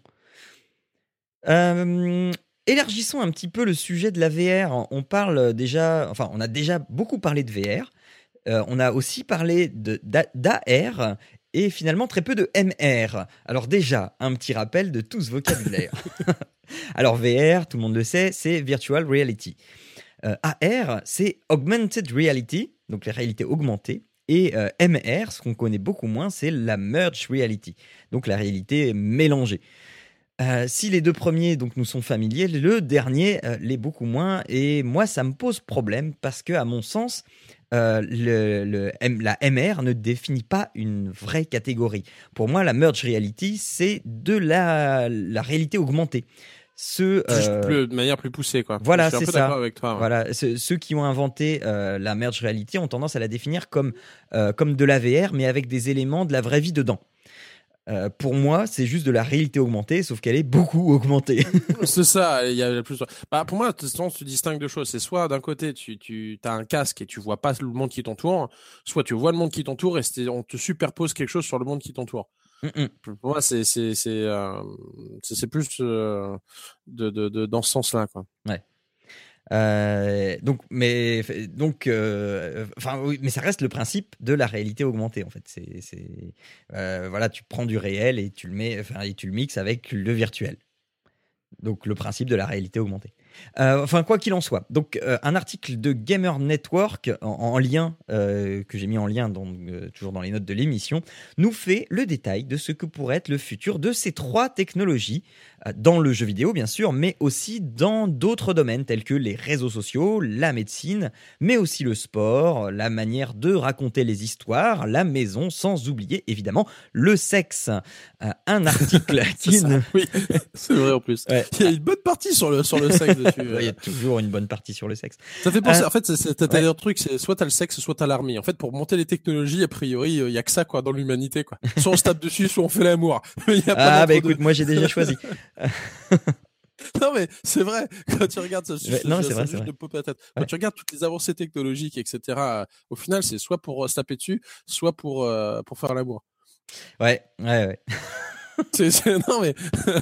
Euh, élargissons un petit peu le sujet de la V R. On parle déjà, enfin on a déjà beaucoup parlé de V R, euh, on a aussi parlé de d'A R et finalement très peu de M R. Alors déjà, un petit rappel de tout ce vocabulaire. Alors V R, tout le monde le sait, c'est Virtual Reality. Euh, A R, c'est Augmented Reality, donc la réalité augmentée. Et euh, M R, ce qu'on connaît beaucoup moins, c'est la Merged Reality, donc la réalité mélangée. Euh, si les deux premiers donc, nous sont familiers, le dernier euh, l'est beaucoup moins. Et moi, ça me pose problème parce que, à mon sens, euh, le, le, M- la M R ne définit pas une vraie catégorie. Pour moi, la Merged Reality, c'est de la, la réalité augmentée. Ce, Juste euh, plus, de manière plus poussée quoi. Voilà, je suis un c'est peu ça. d'accord avec toi. Ouais. Voilà, ce- ceux qui ont inventé euh, la merge reality ont tendance à la définir comme, euh, comme de la V R, mais avec des éléments de la vraie vie dedans. Euh, pour moi, c'est juste de la réalité augmentée, sauf qu'elle est beaucoup augmentée. C'est ça, il y a plus. Bah pour moi, de toute façon, tu distingues deux choses. C'est soit d'un côté, tu tu as un casque et tu vois pas le monde qui t'entoure, soit tu vois le monde qui t'entoure et c'est- on te superpose quelque chose sur le monde qui t'entoure. Mm-mm. Pour moi, c'est c'est c'est euh, c'est c'est plus euh, de, de de dans ce sens-là quoi. Ouais. Euh, donc, mais donc, euh, enfin, oui, mais ça reste le principe de la réalité augmentée en fait. C'est, c'est, euh, voilà, tu prends du réel et tu le mets, enfin, et tu le mixes avec le virtuel. Donc, le principe de la réalité augmentée. Euh, enfin, quoi qu'il en soit. Donc, euh, un article de Gamer Network en, en lien, euh, que j'ai mis en lien dans, euh, toujours dans les notes de l'émission, nous fait le détail de ce que pourrait être le futur de ces trois technologies, euh, dans le jeu vidéo bien sûr, mais aussi dans d'autres domaines tels que les réseaux sociaux, la médecine, mais aussi le sport, la manière de raconter les histoires, la maison, sans oublier évidemment le sexe. Euh, un article qui ça, ne... Oui, c'est vrai en plus. Ouais. Il y a une bonne partie sur le, sur le sexe dessus. Il y a toujours une bonne partie sur le sexe. Ça fait penser, euh, en fait, c'est, t'as ouais. un truc, c'est soit t'as le sexe, soit t'as l'armée. En fait, pour monter les technologies, a priori, il y a que ça, quoi, dans l'humanité, quoi. Soit on se tape dessus, soit on fait l'amour. Il y a pas ah, bah écoute, moi j'ai déjà choisi. Non mais c'est vrai, quand tu regardes ça, ouais, non, c'est vrai, c'est vrai. Quand ouais. tu regardes toutes les avancées technologiques, et cetera, au final, c'est soit pour se taper dessus, soit pour, euh, pour faire l'amour. Ouais, ouais, ouais. c'est, c'est, non mais...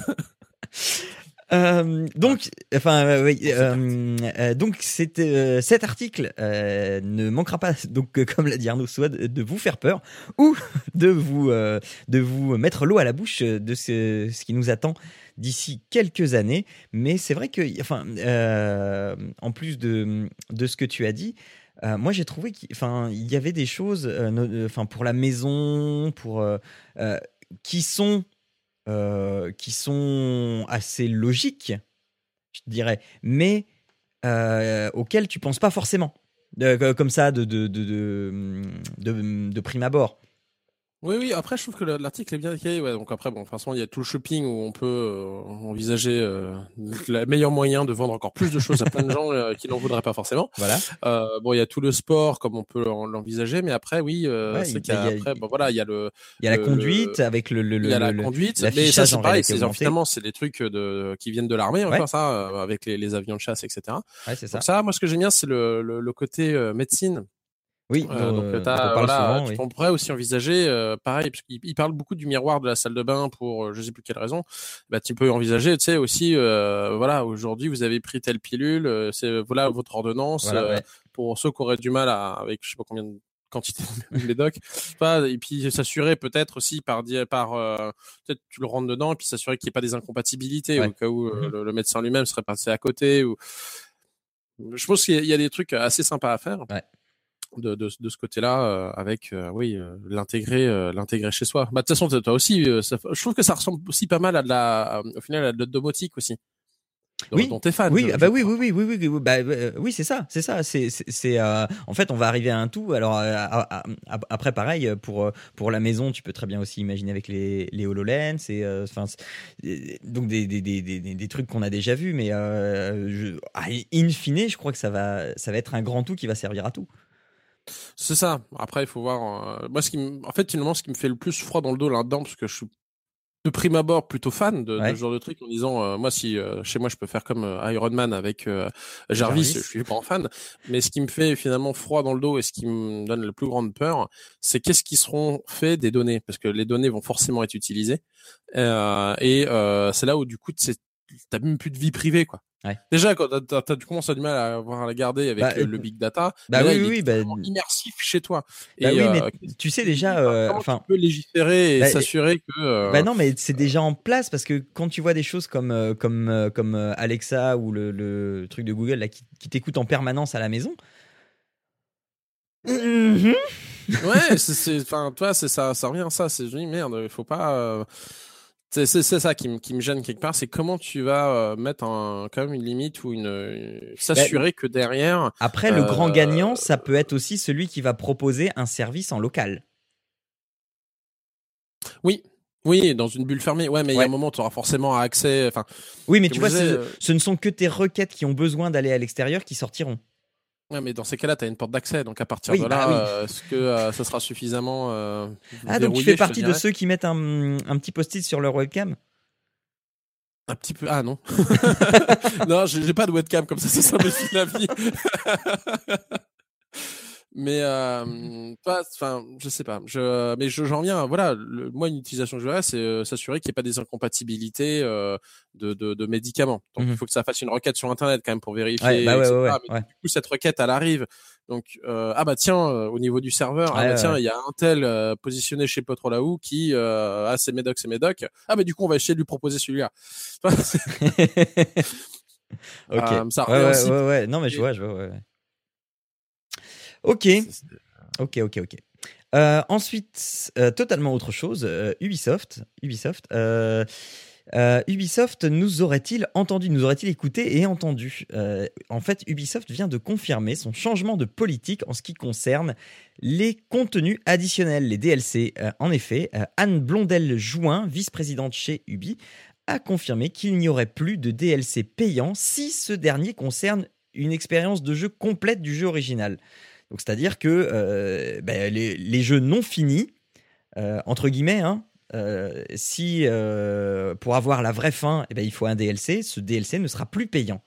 Euh, donc, enfin, euh, oui, euh, euh, donc c'est, euh, cet article euh, ne manquera pas, donc euh, comme l'a dit Arnaud, soit de, de vous faire peur ou de vous euh, de vous mettre l'eau à la bouche de ce, ce qui nous attend d'ici quelques années. Mais c'est vrai que, enfin, euh, en plus de de ce que tu as dit. Euh, moi, j'ai trouvé qu'il enfin, il y avait des choses, enfin, euh, pour la maison, pour euh, euh, qui sont Euh, qui sont assez logiques, je dirais, mais euh, auxquelles tu penses pas forcément, de, comme ça, de, de, de, de, de, de prime abord. Oui, oui, après, je trouve que l'article est bien décalé. Ouais, donc après, bon, de toute façon, il y a tout le shopping où on peut euh, envisager euh, le meilleur moyen de vendre encore plus de choses à plein de gens euh, qui n'en voudraient pas forcément. Voilà. Euh, bon, il y a tout le sport comme on peut l'envisager, mais après, oui, euh, ouais, c'est qu'il y a, après, bon, voilà, il y a le. Il y a le, la conduite le, avec le. le il y a la le, conduite, mais ça, c'est pareil. C'est finalement, c'est des trucs de qui viennent de l'armée, encore ouais. ça, euh, avec les, les avions de chasse, et cetera. Ouais, c'est ça. Donc ça, moi, ce que j'aime bien, c'est le, le, le côté euh, médecine. Oui, euh, donc euh, t'as, voilà, souvent, tu oui. pourrais aussi envisager, euh, pareil, parce qu'il il parle beaucoup du miroir de la salle de bain pour euh, je sais plus quelle raison. Bah tu peux envisager, tu sais aussi, euh, voilà, aujourd'hui vous avez pris telle pilule, euh, c'est voilà votre ordonnance voilà, euh, ouais. pour ceux qui auraient du mal à, avec je sais pas combien de quantité de médocs, pas et puis s'assurer peut-être aussi par par euh, peut-être tu le rentres dedans et puis s'assurer qu'il n'y ait pas des incompatibilités ouais. au cas où euh, mm-hmm. le, le médecin lui-même serait passé à côté ou je pense qu'il y a des trucs assez sympas à faire. Ouais. De, de, de ce côté-là, euh, avec euh, oui euh, l'intégrer, euh, l'intégrer chez soi. Bah de toute façon, toi aussi, euh, ça, je trouve que ça ressemble aussi pas mal à de la, euh, au final, à de la domotique aussi. Dont, oui, dont t'es fan. Oui, je, bah je oui, oui, oui, oui, oui, oui, bah, euh, oui, c'est ça, c'est ça, c'est, c'est, c'est euh, en fait, on va arriver à un tout. Alors euh, à, à, après, pareil pour pour la maison, tu peux très bien aussi imaginer avec les les HoloLens et enfin euh, donc des des, des des des trucs qu'on a déjà vus, mais euh, je, in fine, je crois que ça va ça va être un grand tout qui va servir à tout. C'est ça. Après, il faut voir. Euh, moi, ce qui, m... en fait, finalement, ce qui me fait le plus froid dans le dos là-dedans, parce que je suis de prime abord plutôt fan de, ouais. de ce genre de truc, en disant, euh, moi, si euh, chez moi, je peux faire comme euh, Iron Man avec euh, Jarvis, Jarvis, je suis pas fan. Mais ce qui me fait finalement froid dans le dos et ce qui me donne la plus grande peur, c'est qu'est-ce qui seront faits des données, parce que les données vont forcément être utilisées. Euh, et euh, c'est là où du coup, c'est, t'as même plus de vie privée, quoi. Ouais. Déjà, quand t'as, t'as, tu commences à du mal à avoir à la garder avec bah, le, le big data, bah là, oui, il oui, est bah, immersif chez toi. Bah et oui, euh, mais tu sais déjà, enfin, euh, tu peux légiférer et bah, s'assurer que. Euh... Bah non, mais c'est déjà en place parce que quand tu vois des choses comme euh, comme euh, comme euh, Alexa ou le, le truc de Google là qui, qui t'écoute en permanence à la maison. Mm-hmm. Ouais, c'est, c'est, enfin, toi, c'est ça, ça revient à ça. C'est je dis merde, il faut pas. Euh... C'est, c'est, c'est ça qui me, qui me gêne quelque part, c'est comment tu vas euh, mettre un, quand même une limite ou une, une s'assurer bah, que derrière. Après, euh, le grand gagnant, ça peut être aussi celui qui va proposer un service en local. Oui, oui, dans une bulle fermée. Ouais, mais il ouais. y a un moment, tu auras forcément accès. Enfin. Oui, mais tu vois, disais, euh... ce ne sont que tes requêtes qui ont besoin d'aller à l'extérieur qui sortiront. Ouais, mais dans ces cas-là, tu as une porte d'accès, donc à partir oui, de là, bah oui. euh, est-ce que euh, ça sera suffisamment euh, Ah, donc tu fais partie de ceux qui mettent un, un petit post-it sur leur webcam? Un petit peu. Ah non. Non, j'ai, j'ai pas de webcam comme ça, ça simplifie la vie. Mais euh, pas, enfin, je sais pas. Je, mais je, j'en viens. Voilà, le, moi, une utilisation que je dirais, c'est euh, s'assurer qu'il n'y ait pas des incompatibilités euh, de, de, de médicaments. Donc, il mm-hmm. faut que ça fasse une requête sur Internet quand même pour vérifier. Ouais, bah ouais, et cetera. Ouais, ouais, mais ouais. du coup, cette requête, elle arrive. Donc, euh, ah bah tiens, euh, au niveau du serveur, ouais, ah bah tiens, il ouais. y a un tel euh, positionné chez pas trop là où qui euh, a ses médocs, ses médocs. Ah bah du coup, on va essayer de lui proposer celui-là. Ok. Euh, ça ouais, revient ouais, aussi. ouais, ouais. Non, mais je vois, je vois. Ouais. Ok. C'est- c'est- Ok, ok, ok. Euh, ensuite, euh, totalement autre chose, euh, Ubisoft. Ubisoft. Euh, euh, Ubisoft nous aurait-il entendu, nous aurait-il écouté et entendu Euh, En fait, Ubisoft vient de confirmer son changement de politique en ce qui concerne les contenus additionnels, les D L C. Euh, en effet, euh, Anne Blondel-Jouin, vice-présidente chez Ubi, a confirmé qu'il n'y aurait plus de D L C payant si ce dernier concerne une expérience de jeu complète du jeu original. Donc, c'est-à-dire que euh, ben, les, les jeux non finis, euh, entre guillemets, hein, euh, si euh, pour avoir la vraie fin, eh ben, il faut un D L C, ce D L C ne sera plus payant.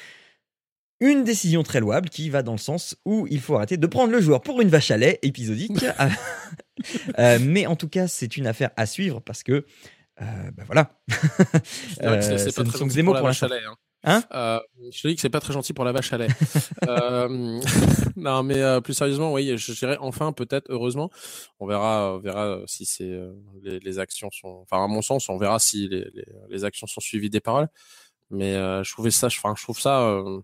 Une décision très louable qui va dans le sens où il faut arrêter de prendre le joueur pour une vache à lait épisodique. euh, mais en tout cas, c'est une affaire à suivre parce que, euh, ben voilà. C'est vrai que c'est, c'est pas très gentil pour la vache à lait. Hein. Hein euh, je te dis que c'est pas très gentil pour la vache à lait. euh, non, mais euh, plus sérieusement, oui, je dirais enfin, peut-être, heureusement, on verra, on verra si c'est euh, les, les actions sont, enfin à mon sens, on verra si les, les, les actions sont suivies des paroles. Mais euh, je trouvais ça, enfin, je trouve ça euh,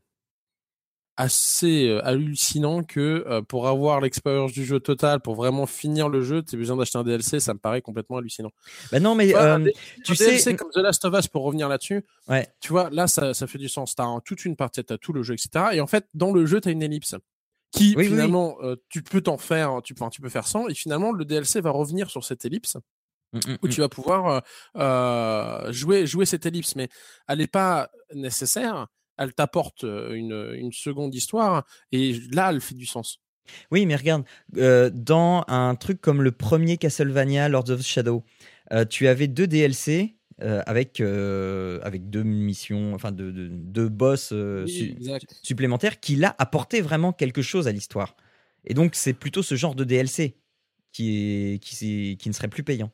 assez euh, hallucinant que euh, pour avoir l'expérience du jeu total, pour vraiment finir le jeu, tu as besoin d'acheter un D L C, ça me paraît complètement hallucinant. Bah non, mais tu vois, euh, un D L C, tu un sais, D L C comme The Last of Us, pour revenir là-dessus, ouais. tu vois, là, ça, ça fait du sens. T'as un, toute une partie, t'as tout le jeu, et cetera. Et en fait, dans le jeu, t'as une ellipse qui, oui, finalement, oui, oui. Euh, tu peux t'en faire, tu peux, tu peux faire sans, et finalement, le D L C va revenir sur cette ellipse. Mmh, mmh, où tu vas pouvoir euh, jouer, jouer cette ellipse, mais elle n'est pas nécessaire, elle t'apporte une, une seconde histoire, et là, elle fait du sens. Oui, mais regarde, euh, dans un truc comme le premier Castlevania, Lords of Shadow, euh, tu avais deux D L C euh, avec, euh, avec deux missions, enfin deux, deux, deux boss euh, oui, su- exact. supplémentaires qui, là, apportaient vraiment quelque chose à l'histoire. Et donc, c'est plutôt ce genre de D L C qui, est, qui, qui ne serait plus payant.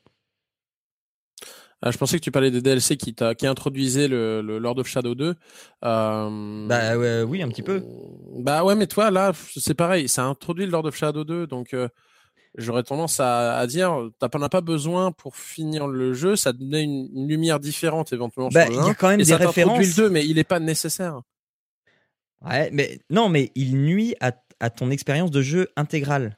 Ah, je pensais que tu parlais des D L C qui, t'a, qui introduisaient le, le Lord of Shadow deux. Euh... Bah ouais, oui, un petit peu. Bah ouais, mais toi, là, c'est pareil, ça introduit le Lord of Shadow deux, donc euh, j'aurais tendance à, à dire, t'as pas, pas besoin pour finir le jeu, ça te donnait une, une lumière différente éventuellement bah, sur le un. Il y a quand même et des ça références. Le deux, mais il est pas nécessaire. Ouais, mais non, mais il nuit à, à ton expérience de jeu intégrale.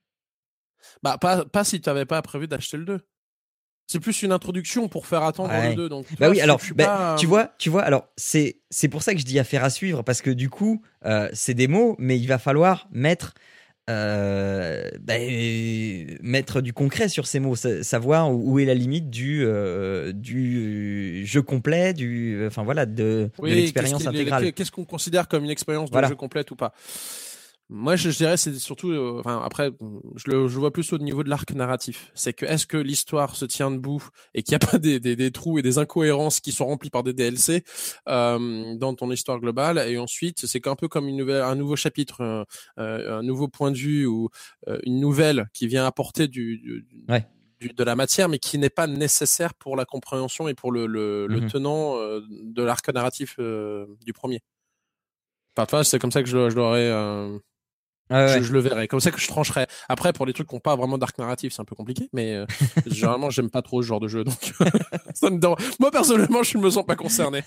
Bah, pas, pas si tu n'avais pas prévu d'acheter le deux. C'est plus une introduction pour faire attendre ouais. le deux. Donc, bah vois, oui, je, alors, je suis bah, pas, tu vois, tu vois, alors c'est c'est pour ça que je dis affaire à suivre parce que du coup, euh, c'est des mots, mais il va falloir mettre euh, bah, mettre du concret sur ces mots, savoir où est la limite du euh, du jeu complet, du, enfin voilà, de, oui, de l'expérience qu'est-ce intégrale. Qu'est-ce qu'on considère comme une expérience de voilà. jeu complète ou pas? Moi, je, je dirais, c'est surtout, euh, enfin, après, je le je vois plus au niveau de l'arc narratif. C'est que est-ce que l'histoire se tient debout et qu'il n'y a pas des, des, des trous et des incohérences qui sont remplis par des D L C euh, dans ton histoire globale. Et ensuite, c'est un peu comme une nouvelle, un nouveau chapitre, euh, euh, un nouveau point de vue ou euh, une nouvelle qui vient apporter du, du, ouais. du de la matière, mais qui n'est pas nécessaire pour la compréhension et pour le, le, mm-hmm. le tenant euh, de l'arc narratif euh, du premier. Parfois, c'est comme ça que je, je l'aurais. Euh, Ah ouais. je, je le verrai, comme ça que je trancherai. Après, pour les trucs qui n'ont pas vraiment d'arc narratif, c'est un peu compliqué, mais euh, généralement, j'aime pas trop ce genre de jeu, donc ça me donne... moi personnellement, je ne me sens pas concerné.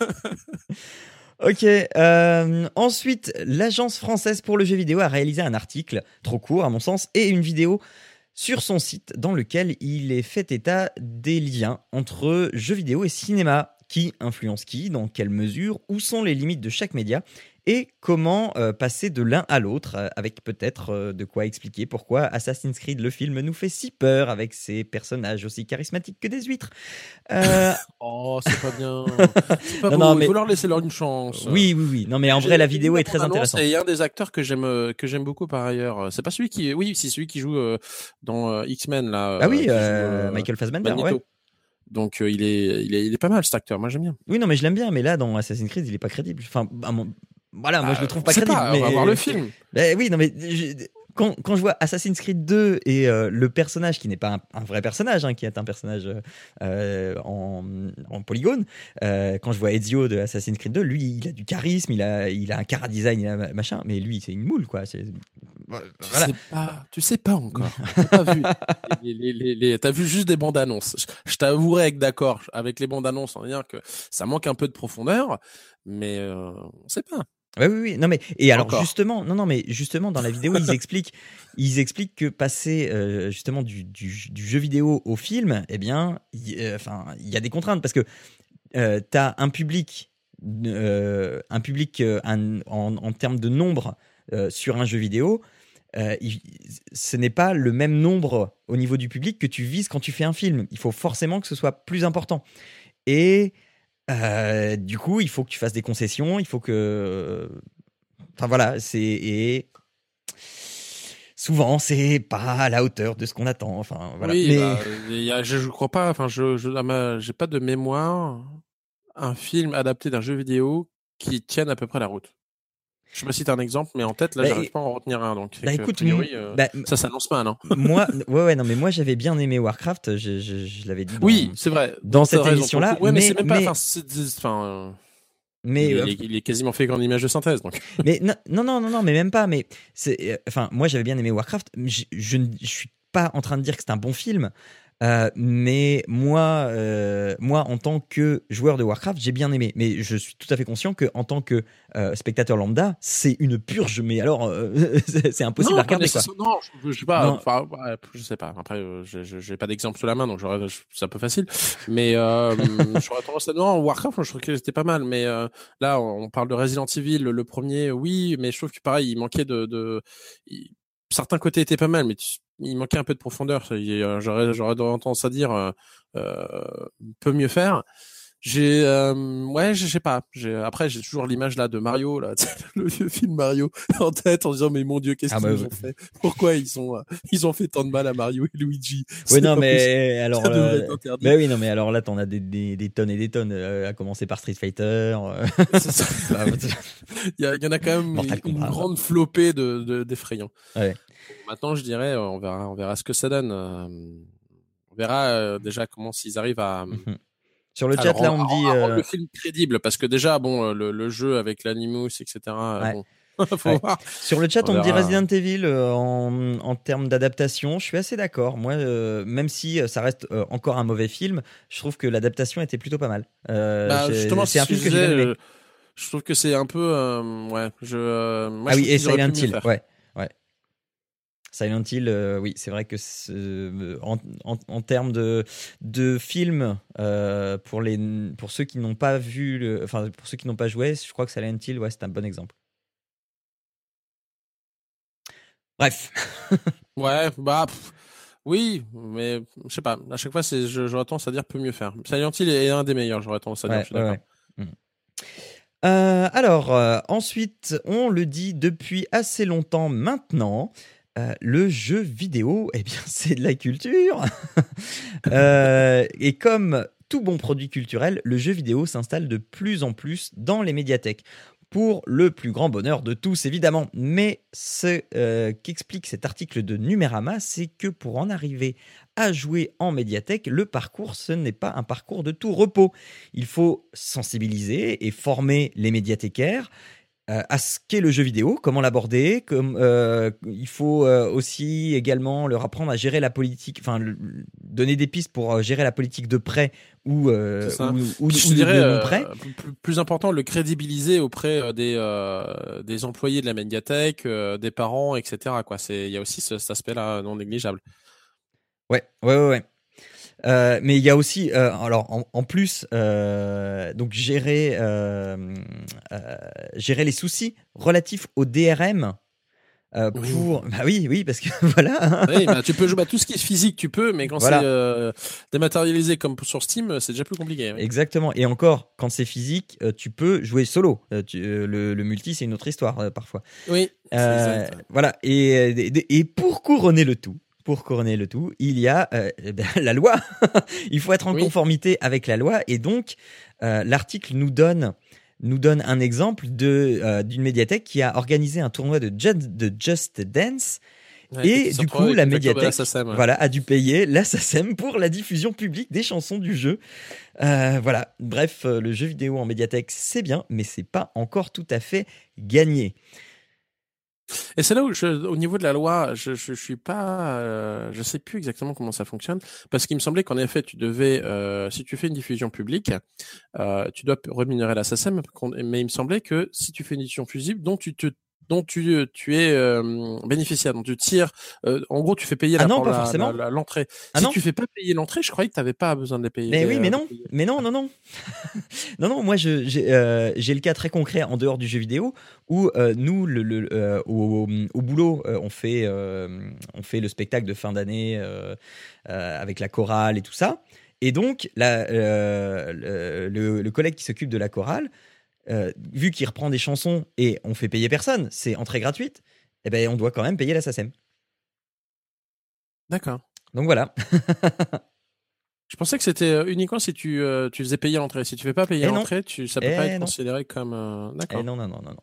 Ok. Euh, ensuite, l'Agence française pour le jeu vidéo a réalisé un article, trop court à mon sens, et une vidéo sur son site dans lequel il est fait état des liens entre jeux vidéo et cinéma. Qui influence qui, dans quelle mesure, où sont les limites de chaque média et comment euh, passer de l'un à l'autre, euh, avec peut-être euh, de quoi expliquer pourquoi Assassin's Creed, le film, nous fait si peur avec ses personnages aussi charismatiques que des huîtres. Euh... oh, c'est pas bien. C'est pas non, beau. non, mais... Il faut leur laisser leur une chance. Oui, oui, oui. Non, mais en J'ai, vrai, la vidéo est très intéressante. Et il y a un des acteurs que j'aime, que j'aime beaucoup par ailleurs. C'est pas celui qui, oui, c'est celui qui joue euh, dans euh, X-Men là. Ah oui, euh, euh, joue, Michael Fassbender, Magneto. ouais. Donc euh, il, est, il est, il est pas mal cet acteur. Moi j'aime bien. Oui, non, mais je l'aime bien. Mais là, dans Assassin's Creed, il est pas crédible. Enfin, à mon... voilà, moi ah, je le trouve pas crédible. Pas, mais... on va voir le film. Bah, oui, non, mais je... quand, quand je vois Assassin's Creed deux et euh, le personnage qui n'est pas un, un vrai personnage, hein, qui est un personnage euh, en, en polygone, euh, quand je vois Ezio de Assassin's Creed deux, lui, il a du charisme, il a, il a un chara-design, il a machin, mais lui, c'est une moule, quoi. C'est... Tu voilà. sais pas, tu sais pas encore. T'as pas vu. Les, les, les, les, t'as vu juste des bandes annonces. Je, je t'avouerai être d'accord avec les bandes annonces en dire que ça manque un peu de profondeur, mais euh, on sait pas. Oui, oui, oui. Non, mais, et alors, Encore. justement, non, non, mais justement, dans la vidéo, ils expliquent, ils expliquent que passer, euh, justement, du, du, du jeu vidéo au film, eh bien, il euh, enfin, il y a des contraintes parce que euh, tu as un public, euh, un public euh, un- en, en termes de nombre euh, sur un jeu vidéo. Euh, il- ce n'est pas le même nombre au niveau du public que tu vises quand tu fais un film. Il faut forcément que ce soit plus important. Et euh, du coup, il faut que tu fasses des concessions, il faut que... Enfin voilà, c'est... Et souvent, c'est pas à la hauteur de ce qu'on attend. Enfin voilà. Oui, Mais bah, il y a, je, je crois pas. Enfin, je, je, à ma- j'ai pas de mémoire un film adapté d'un jeu vidéo qui tienne à peu près la route. Je sais pas si t'as un exemple, mais en tête, là, bah, j'arrive pas à en retenir un. Donc, c'est bah que, a écoute, m- priori, euh, bah, ça s'annonce pas, non? moi, ouais, ouais, non, mais moi j'avais bien aimé Warcraft. Je, je, je l'avais dit dans, Oui, c'est vrai. dans Non, t'as cette raison. Pour le émission-là. coup. Ouais, mais c'est Mais, même pas. Enfin, mais, c'est, c'est- enfin, euh, mais, il est, euh, il est, il est quasiment fait qu'en image de synthèse, donc. mais non, non, non, non, non, mais même pas. Mais c'est, euh, enfin, moi j'avais bien aimé Warcraft. Je, je ne je suis pas en train de dire que c'est un bon film. Euh, mais moi, euh, moi, en tant que joueur de Warcraft, j'ai bien aimé. Mais je suis tout à fait conscient que, en tant que euh, spectateur lambda, c'est une purge. Mais alors, euh, c'est c'est impossible Non, à pas regarder, quoi. nécessairement. Non, je, je sais pas. Non, Enfin, ouais, je sais pas. Après, euh, je- je- j'ai pas d'exemple sous la main, donc j'aurais, je- c'est un peu facile. Mais euh, j'aurais tendance à dire non. Warcraft, moi, je trouve que c'était pas mal. Mais euh, là, on parle de Resident Evil, le, le premier, oui, mais je trouve que pareil, il manquait de, de... il- certains côtés étaient pas mal, mais tu- il manquait un peu de profondeur. Ça, il- euh, J'aurais, j'aurais tendance à dire, euh, euh, peut mieux faire. J'ai, euh, ouais, je sais pas. J'ai, après, j'ai toujours l'image là de Mario, là, le vieux film Mario en tête, en disant mais mon Dieu, qu'est-ce ah qu'ils bah, nous ont fait? Pourquoi ils ont, euh, ils ont fait tant de mal à Mario et Luigi? oui, C'est non, pas possible. mais alors, Ça devrait euh, être interdit. bah oui, non, mais alors là, t'en as des, des, des tonnes et des tonnes, euh, à commencer par Street Fighter. euh, C'est ça. bah, Il y, a- il y en a quand même Mortal une, Kombat. grande flopée de, de d'effrayants. Ouais. Maintenant, je dirais, euh, on verra, on verra ce que ça donne. euh, On verra euh, déjà comment s'ils arrivent à, Mhm. Sur le à, le chat, là, rendre, on à me dit. rendre- à rendre euh, le film crédible, parce que déjà, bon, euh, le, le jeu avec l'Animus, et cetera. euh, Ouais. Bon, faut Ouais. voir. Sur le chat, On on me dit verra. Resident Evil euh, en, en termes d'adaptation. Je suis assez d'accord. Moi, euh, même si euh, ça reste euh, encore un mauvais film, je trouve que l'adaptation était plutôt pas mal. Euh, Bah j'ai- justement, c'est c'est un ce que film je que j'ai disais. bien aimé. euh, Je trouve que c'est un peu, euh, ouais. Je, euh, moi, Ah je oui, trouve et qu'ils auraient pu Silent mieux Hill. faire. Ouais, ouais. Silent Hill, euh, oui, c'est vrai que c'est- euh, en, en, en termes de, de film, euh, pour, les, pour ceux qui n'ont pas vu, le, enfin pour ceux qui n'ont pas joué, je crois que Silent Hill, ouais, c'est un bon exemple. Bref. Ouais, bah pff, oui, mais je sais pas. À chaque fois, c'est, je- j'aurais tendance à dire peut mieux faire. Silent Hill est un des meilleurs. J'aurais tendance à dire. Ouais, Je suis ouais, d'accord. ouais. Mm. Euh, alors, euh, ensuite, on le dit depuis assez longtemps maintenant, euh, le jeu vidéo, eh bien, c'est de la culture. Euh, et comme tout bon produit culturel, le jeu vidéo s'installe de plus en plus dans les médiathèques. Pour le plus grand bonheur de tous, évidemment. Mais ce euh, qu'explique cet article de Numérama, c'est que pour en arriver à jouer en médiathèque, le parcours, ce n'est pas un parcours de tout repos. Il faut sensibiliser et former les médiathécaires euh, à ce qu'est le jeu vidéo, comment l'aborder. Comme, euh, il faut euh, aussi également leur apprendre à gérer la politique, enfin le- donner des pistes pour euh, gérer la politique de près ou, euh, C'est ça. ou, ou, Puis je ou de, dirais, de non euh, près. plus, plus important, le crédibiliser auprès euh, des euh, des employés de la médiathèque, euh, des parents, et cetera. Quoi, c'est, il y a aussi ce, cet aspect-là non négligeable. Ouais, ouais, ouais. ouais. Euh, mais il y a aussi, euh, alors en, en plus, euh, donc gérer, euh, euh, gérer les soucis relatifs au D R M. Euh, pour bah oui oui parce que voilà Oui, bah, tu peux jouer, bah, tout ce qui est physique, tu peux, mais quand voilà. c'est euh, dématérialisé comme sur Steam, c'est déjà plus compliqué. Oui. Exactement. Et encore, quand c'est physique, euh, tu peux jouer solo. Euh, tu, euh, le, le multi, c'est une autre histoire euh, parfois. Oui. Euh, Exact. voilà. Et, et, et pour couronner le tout, pour couronner le tout, il y a euh, eh ben, la loi. Il faut être en Oui. conformité avec la loi. Et donc, euh, l'article nous donne nous donne un exemple de euh, d'une médiathèque qui a organisé un tournoi de, ju- de Just Dance. Ouais, et du coup, la médiathèque ouais. voilà, a dû payer la S A C E M pour la diffusion publique des chansons du jeu. Euh, voilà. Bref, euh, le jeu vidéo en médiathèque, c'est bien, mais c'est pas encore tout à fait gagné. Et c'est là où, je, au niveau de la loi, je, je, je suis pas, euh, je sais plus exactement comment ça fonctionne, parce qu'il me semblait qu'en effet, tu devais, euh, si tu fais une diffusion publique, euh, tu dois rémunérer la S A C E M, mais il me semblait que si tu fais une diffusion fusible, dont tu te dont tu, tu es euh, bénéficiaire, dont tu tires, euh, en gros, tu fais payer ah la, non, pas la, forcément. la, la, l'entrée. Ah si non tu fais pas payer l'entrée, je croyais que tu n'avais pas besoin de les payer. Mais les, oui, mais euh, non, mais non, non, non. non, non, moi, je, j'ai, euh, j'ai le cas très concret en dehors du jeu vidéo où euh, nous, le, le, euh, au, au boulot, euh, on, fait, euh, on fait le spectacle de fin d'année euh, euh, avec la chorale et tout ça. Et donc, la, euh, le, le collègue qui s'occupe de la chorale, euh, vu qu'il reprend des chansons et on fait payer personne, c'est entrée gratuite, eh ben, on doit quand même payer la S A C E M. D'accord. Donc voilà. Je pensais que c'était uniquement si tu, euh, tu faisais payer l'entrée. Si tu fais pas payer Et l'entrée, tu, ça peut et pas être non. considéré comme. Euh... D'accord. Et non, non, non, non, non.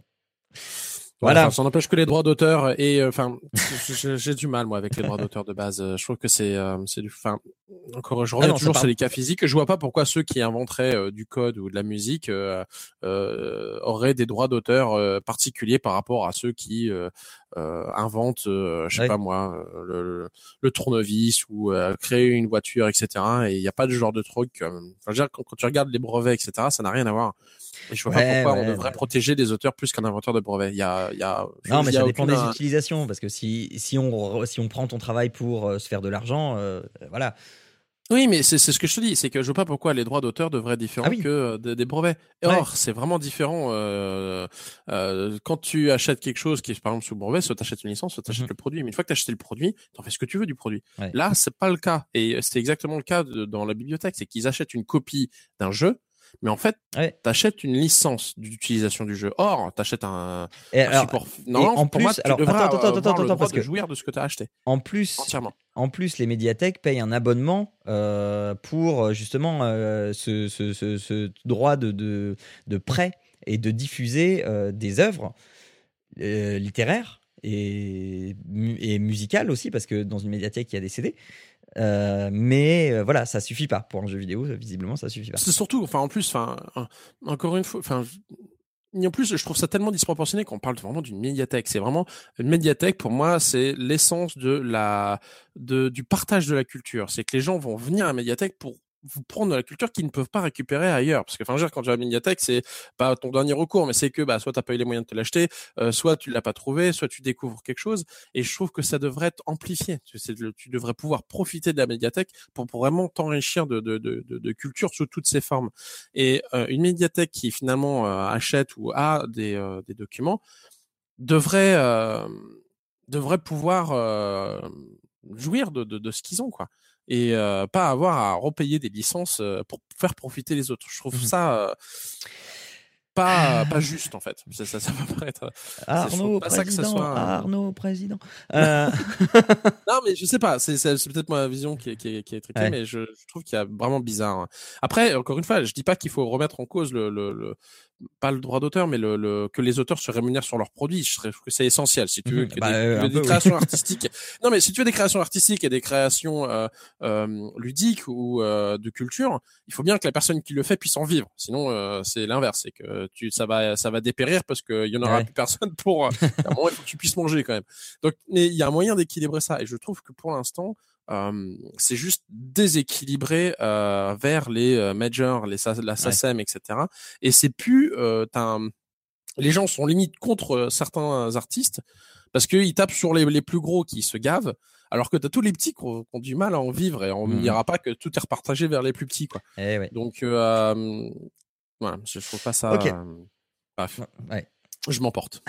Voilà. Enfin, ça n'empêche que les droits d'auteur et enfin, euh, j'ai du mal moi avec les droits d'auteur de base. Je trouve que c'est, euh, c'est du. Enfin, encore, je reviens ah non, toujours sur les cas physiques. Je vois pas pourquoi ceux qui inventeraient euh, du code ou de la musique euh, euh, auraient des droits d'auteur euh, particuliers par rapport à ceux qui euh, euh, inventent, euh, je sais ouais. pas moi, euh, le, le tournevis ou euh, créer une voiture, et cetera. Et il n'y a pas de genre de truc. Euh, enfin, je veux dire, quand, quand tu regardes les brevets, et cetera, ça n'a rien à voir. Et je vois ouais, pas pourquoi ouais, on devrait ouais. protéger des auteurs plus qu'un inventeur de brevet. Il y a, il y a. Non, mais il y a ça dépend des aucune... utilisations, parce que si si on si on prend ton travail pour euh, se faire de l'argent, euh, voilà. Oui, mais c'est, c'est ce que je te dis, c'est que je vois pas pourquoi les droits d'auteur devraient être différents ah oui. que euh, des, des brevets. Or, ouais. c'est vraiment différent. Euh, euh, quand tu achètes quelque chose qui est par exemple sous brevet, soit tu achètes une licence, soit tu achètes mm-hmm. le produit. Mais une fois que tu as acheté le produit, tu en fais ce que tu veux du produit. Ouais. Là, c'est pas le cas. Et c'est exactement le cas de, dans la bibliothèque, c'est qu'ils achètent une copie d'un jeu. Mais en fait, ouais. tu achètes une licence d'utilisation du jeu. Or, tu achètes un, et un alors, support. Non, en pour plus, moi, tu alors, devrais attends, attends, avoir attends, le attends, droit parce de que jouir de ce que tu as acheté. En plus, entièrement. En plus, les médiathèques payent un abonnement euh, pour justement euh, ce, ce, ce, ce droit de, de, de prêt et de diffuser euh, des œuvres euh, littéraires et, et musicales aussi, parce que dans une médiathèque, il y a des C D. Euh, mais euh, voilà, ça suffit pas pour un jeu vidéo. Visiblement, ça suffit pas. C'est surtout, enfin, en plus, enfin, encore une fois, enfin. Et en plus, je trouve ça tellement disproportionné qu'on parle vraiment d'une médiathèque. C'est vraiment une médiathèque. Pour moi, c'est l'essence de la, de, du partage de la culture. C'est que les gens vont venir à la médiathèque pour vous prendre de la culture qu'ils ne peuvent pas récupérer ailleurs. Parce que, enfin, je veux dire, quand tu vas à la médiathèque, c'est pas ton dernier recours, mais c'est que, bah, soit t'as pas eu les moyens de te l'acheter, euh, soit tu l'as pas trouvé, soit tu découvres quelque chose. Et je trouve que ça devrait être amplifié. Tu, sais, tu devrais pouvoir profiter de la médiathèque pour, pour vraiment t'enrichir de, de, de, de, de culture sous toutes ses formes. Et euh, une médiathèque qui finalement euh, achète ou a des, euh, des documents devrait, euh, devrait pouvoir euh, jouir de, de, de ce qu'ils ont, quoi. Et euh, pas avoir à repayer des licences euh, pour faire profiter les autres. Je trouve mmh. ça euh, pas pas juste en fait. Ça ça, ça va pas être. Arnaud pas président. Ça que ça soit, Arnaud président. Euh... non mais je sais pas. C'est c'est, c'est peut-être ma vision qui est qui est, qui est triquée, ouais. mais je, je trouve qu'il y a vraiment bizarre. Après, encore une fois, je dis pas qu'il faut remettre en cause le le, le pas le droit d'auteur, mais le, le que les auteurs se rémunèrent sur leurs produits. Je trouve que c'est essentiel. Si tu veux que bah, des, euh, des peu, créations oui. artistiques, non mais si tu veux des créations artistiques et des créations euh, euh, ludiques ou euh, de culture, il faut bien que la personne qui le fait puisse en vivre. Sinon, euh, c'est l'inverse, c'est que tu ça va ça va dépérir parce que il y en aura ouais. plus personne pour. À un moment, il faut que tu puisses manger quand même. Donc, mais il y a un moyen d'équilibrer ça, et je trouve que pour l'instant. Euh, c'est juste déséquilibré euh, vers les euh, majors, les la S A C E M, ouais. et cetera. Et c'est plus, euh, t'as un... les gens sont limite contre euh, certains artistes parce qu'ils tapent sur les, les plus gros qui se gavent, alors que t'as tous les petits qui ont, qui ont du mal à en vivre, et on ne mmh. dira pas que tout est repartagé vers les plus petits, quoi. Eh ouais. Donc, euh, voilà, je trouve pas ça. Okay. Euh, bref, ouais. je m'emporte.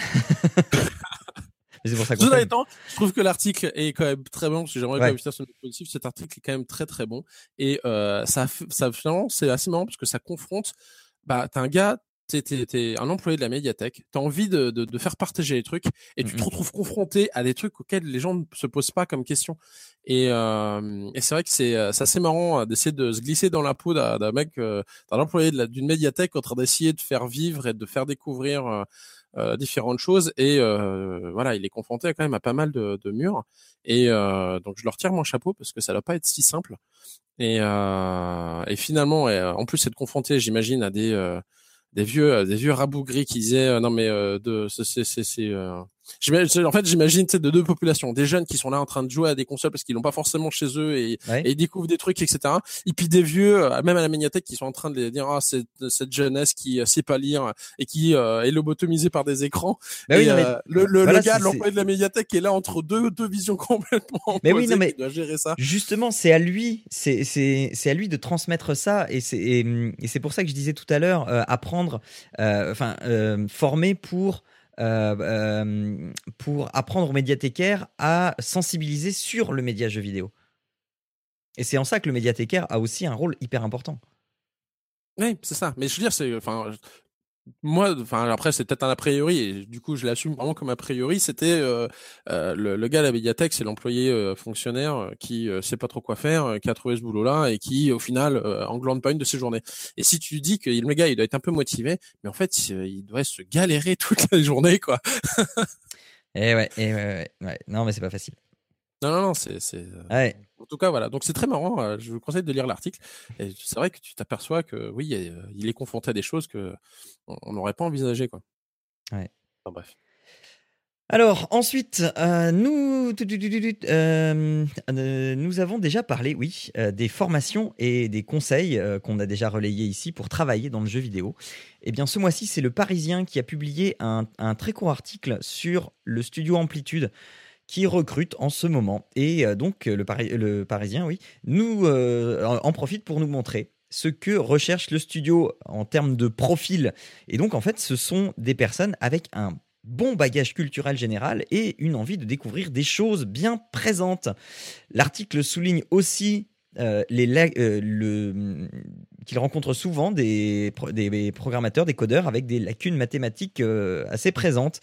C'est pour ça Cela étant, je trouve que l'article est quand même très bon, parce que j'aimerais ouais. quand même finir sur le positif. Cet article est quand même très très bon, et euh, ça, ça finalement c'est assez marrant parce que ça confronte. Bah, t'es un gars, t'es, t'es, t'es un employé de la médiathèque, t'as envie de, de, de faire partager les trucs, et tu mm-hmm. te retrouves confronté à des trucs auxquels les gens ne se posent pas comme question. Et, euh, et c'est vrai que c'est, c'est assez marrant d'essayer de se glisser dans la peau d'un, d'un mec, euh, d'un employé de la, d'une médiathèque, en train d'essayer de faire vivre et de faire découvrir. Euh, Euh, différentes choses, et euh, voilà, il est confronté quand même à pas mal de, de murs, et euh, donc je leur tire mon chapeau parce que ça doit pas être si simple, et, euh, et finalement, et, en plus, c'est de confronter, j'imagine, à des euh, des vieux des vieux rabougris qui disaient euh, non mais euh, de c'est c'est c'est, c'est euh, En fait, j'imagine de deux populations, des jeunes qui sont là en train de jouer à des consoles parce qu'ils l'ont pas forcément chez eux et, ouais. et ils découvrent des trucs, et cetera. Et puis des vieux, même à la médiathèque, qui sont en train de dire ah c'est cette jeunesse qui sait pas lire et qui euh, est lobotomisée par des écrans. Bah oui, et, euh, le, le, voilà, le gars, l'employé de la médiathèque, est là entre deux deux visions complètement opposées. Mais oui, non, mais qui doit gérer ça. Justement, c'est à lui, c'est c'est c'est à lui de transmettre ça et c'est et, et c'est pour ça que je disais tout à l'heure euh, apprendre, enfin euh, euh, former pour Euh, euh, pour apprendre aux médiathécaires à sensibiliser sur le média jeu vidéo. Et c'est en ça que le médiathécaire a aussi un rôle hyper important. Oui, c'est ça. Mais je veux dire, c'est, enfin, moi, enfin, après, c'est peut-être un a priori, et du coup, je l'assume vraiment comme a priori. C'était euh, euh, le, le gars à la médiathèque, c'est l'employé euh, fonctionnaire euh, qui euh, sait pas trop quoi faire, euh, qui a trouvé ce boulot-là et qui, au final, euh, englande pas une de ses journées. Et si tu dis que le gars, il doit être un peu motivé, mais en fait, il doit se galérer toute la journée, quoi. Et ouais, et ouais, ouais, ouais. Non, mais c'est pas facile. Non, non, non, c'est, c'est. Ouais. En tout cas, voilà. Donc c'est très marrant. Je vous conseille de lire l'article. Et c'est vrai que tu t'aperçois que oui, il est confronté à des choses que on n'aurait pas envisagées, quoi. Ouais. Enfin, bref. Alors ensuite, euh, nous, euh, euh, nous avons déjà parlé, oui, euh, des formations et des conseils euh, qu'on a déjà relayés ici pour travailler dans le jeu vidéo. Eh bien, ce mois-ci, c'est le Parisien qui a publié un, un très court article sur le studio Amplitude qui recrute en ce moment. Et euh, donc, le, Pari- le Parisien, oui, nous euh, en profite pour nous montrer ce que recherche le studio en termes de profil. Et donc, en fait, ce sont des personnes avec un bon bagage culturel général et une envie de découvrir des choses bien présentes. L'article souligne aussi euh, les la- euh, le, qu'il rencontre souvent des, pro- des programmateurs, des codeurs avec des lacunes mathématiques euh, assez présentes.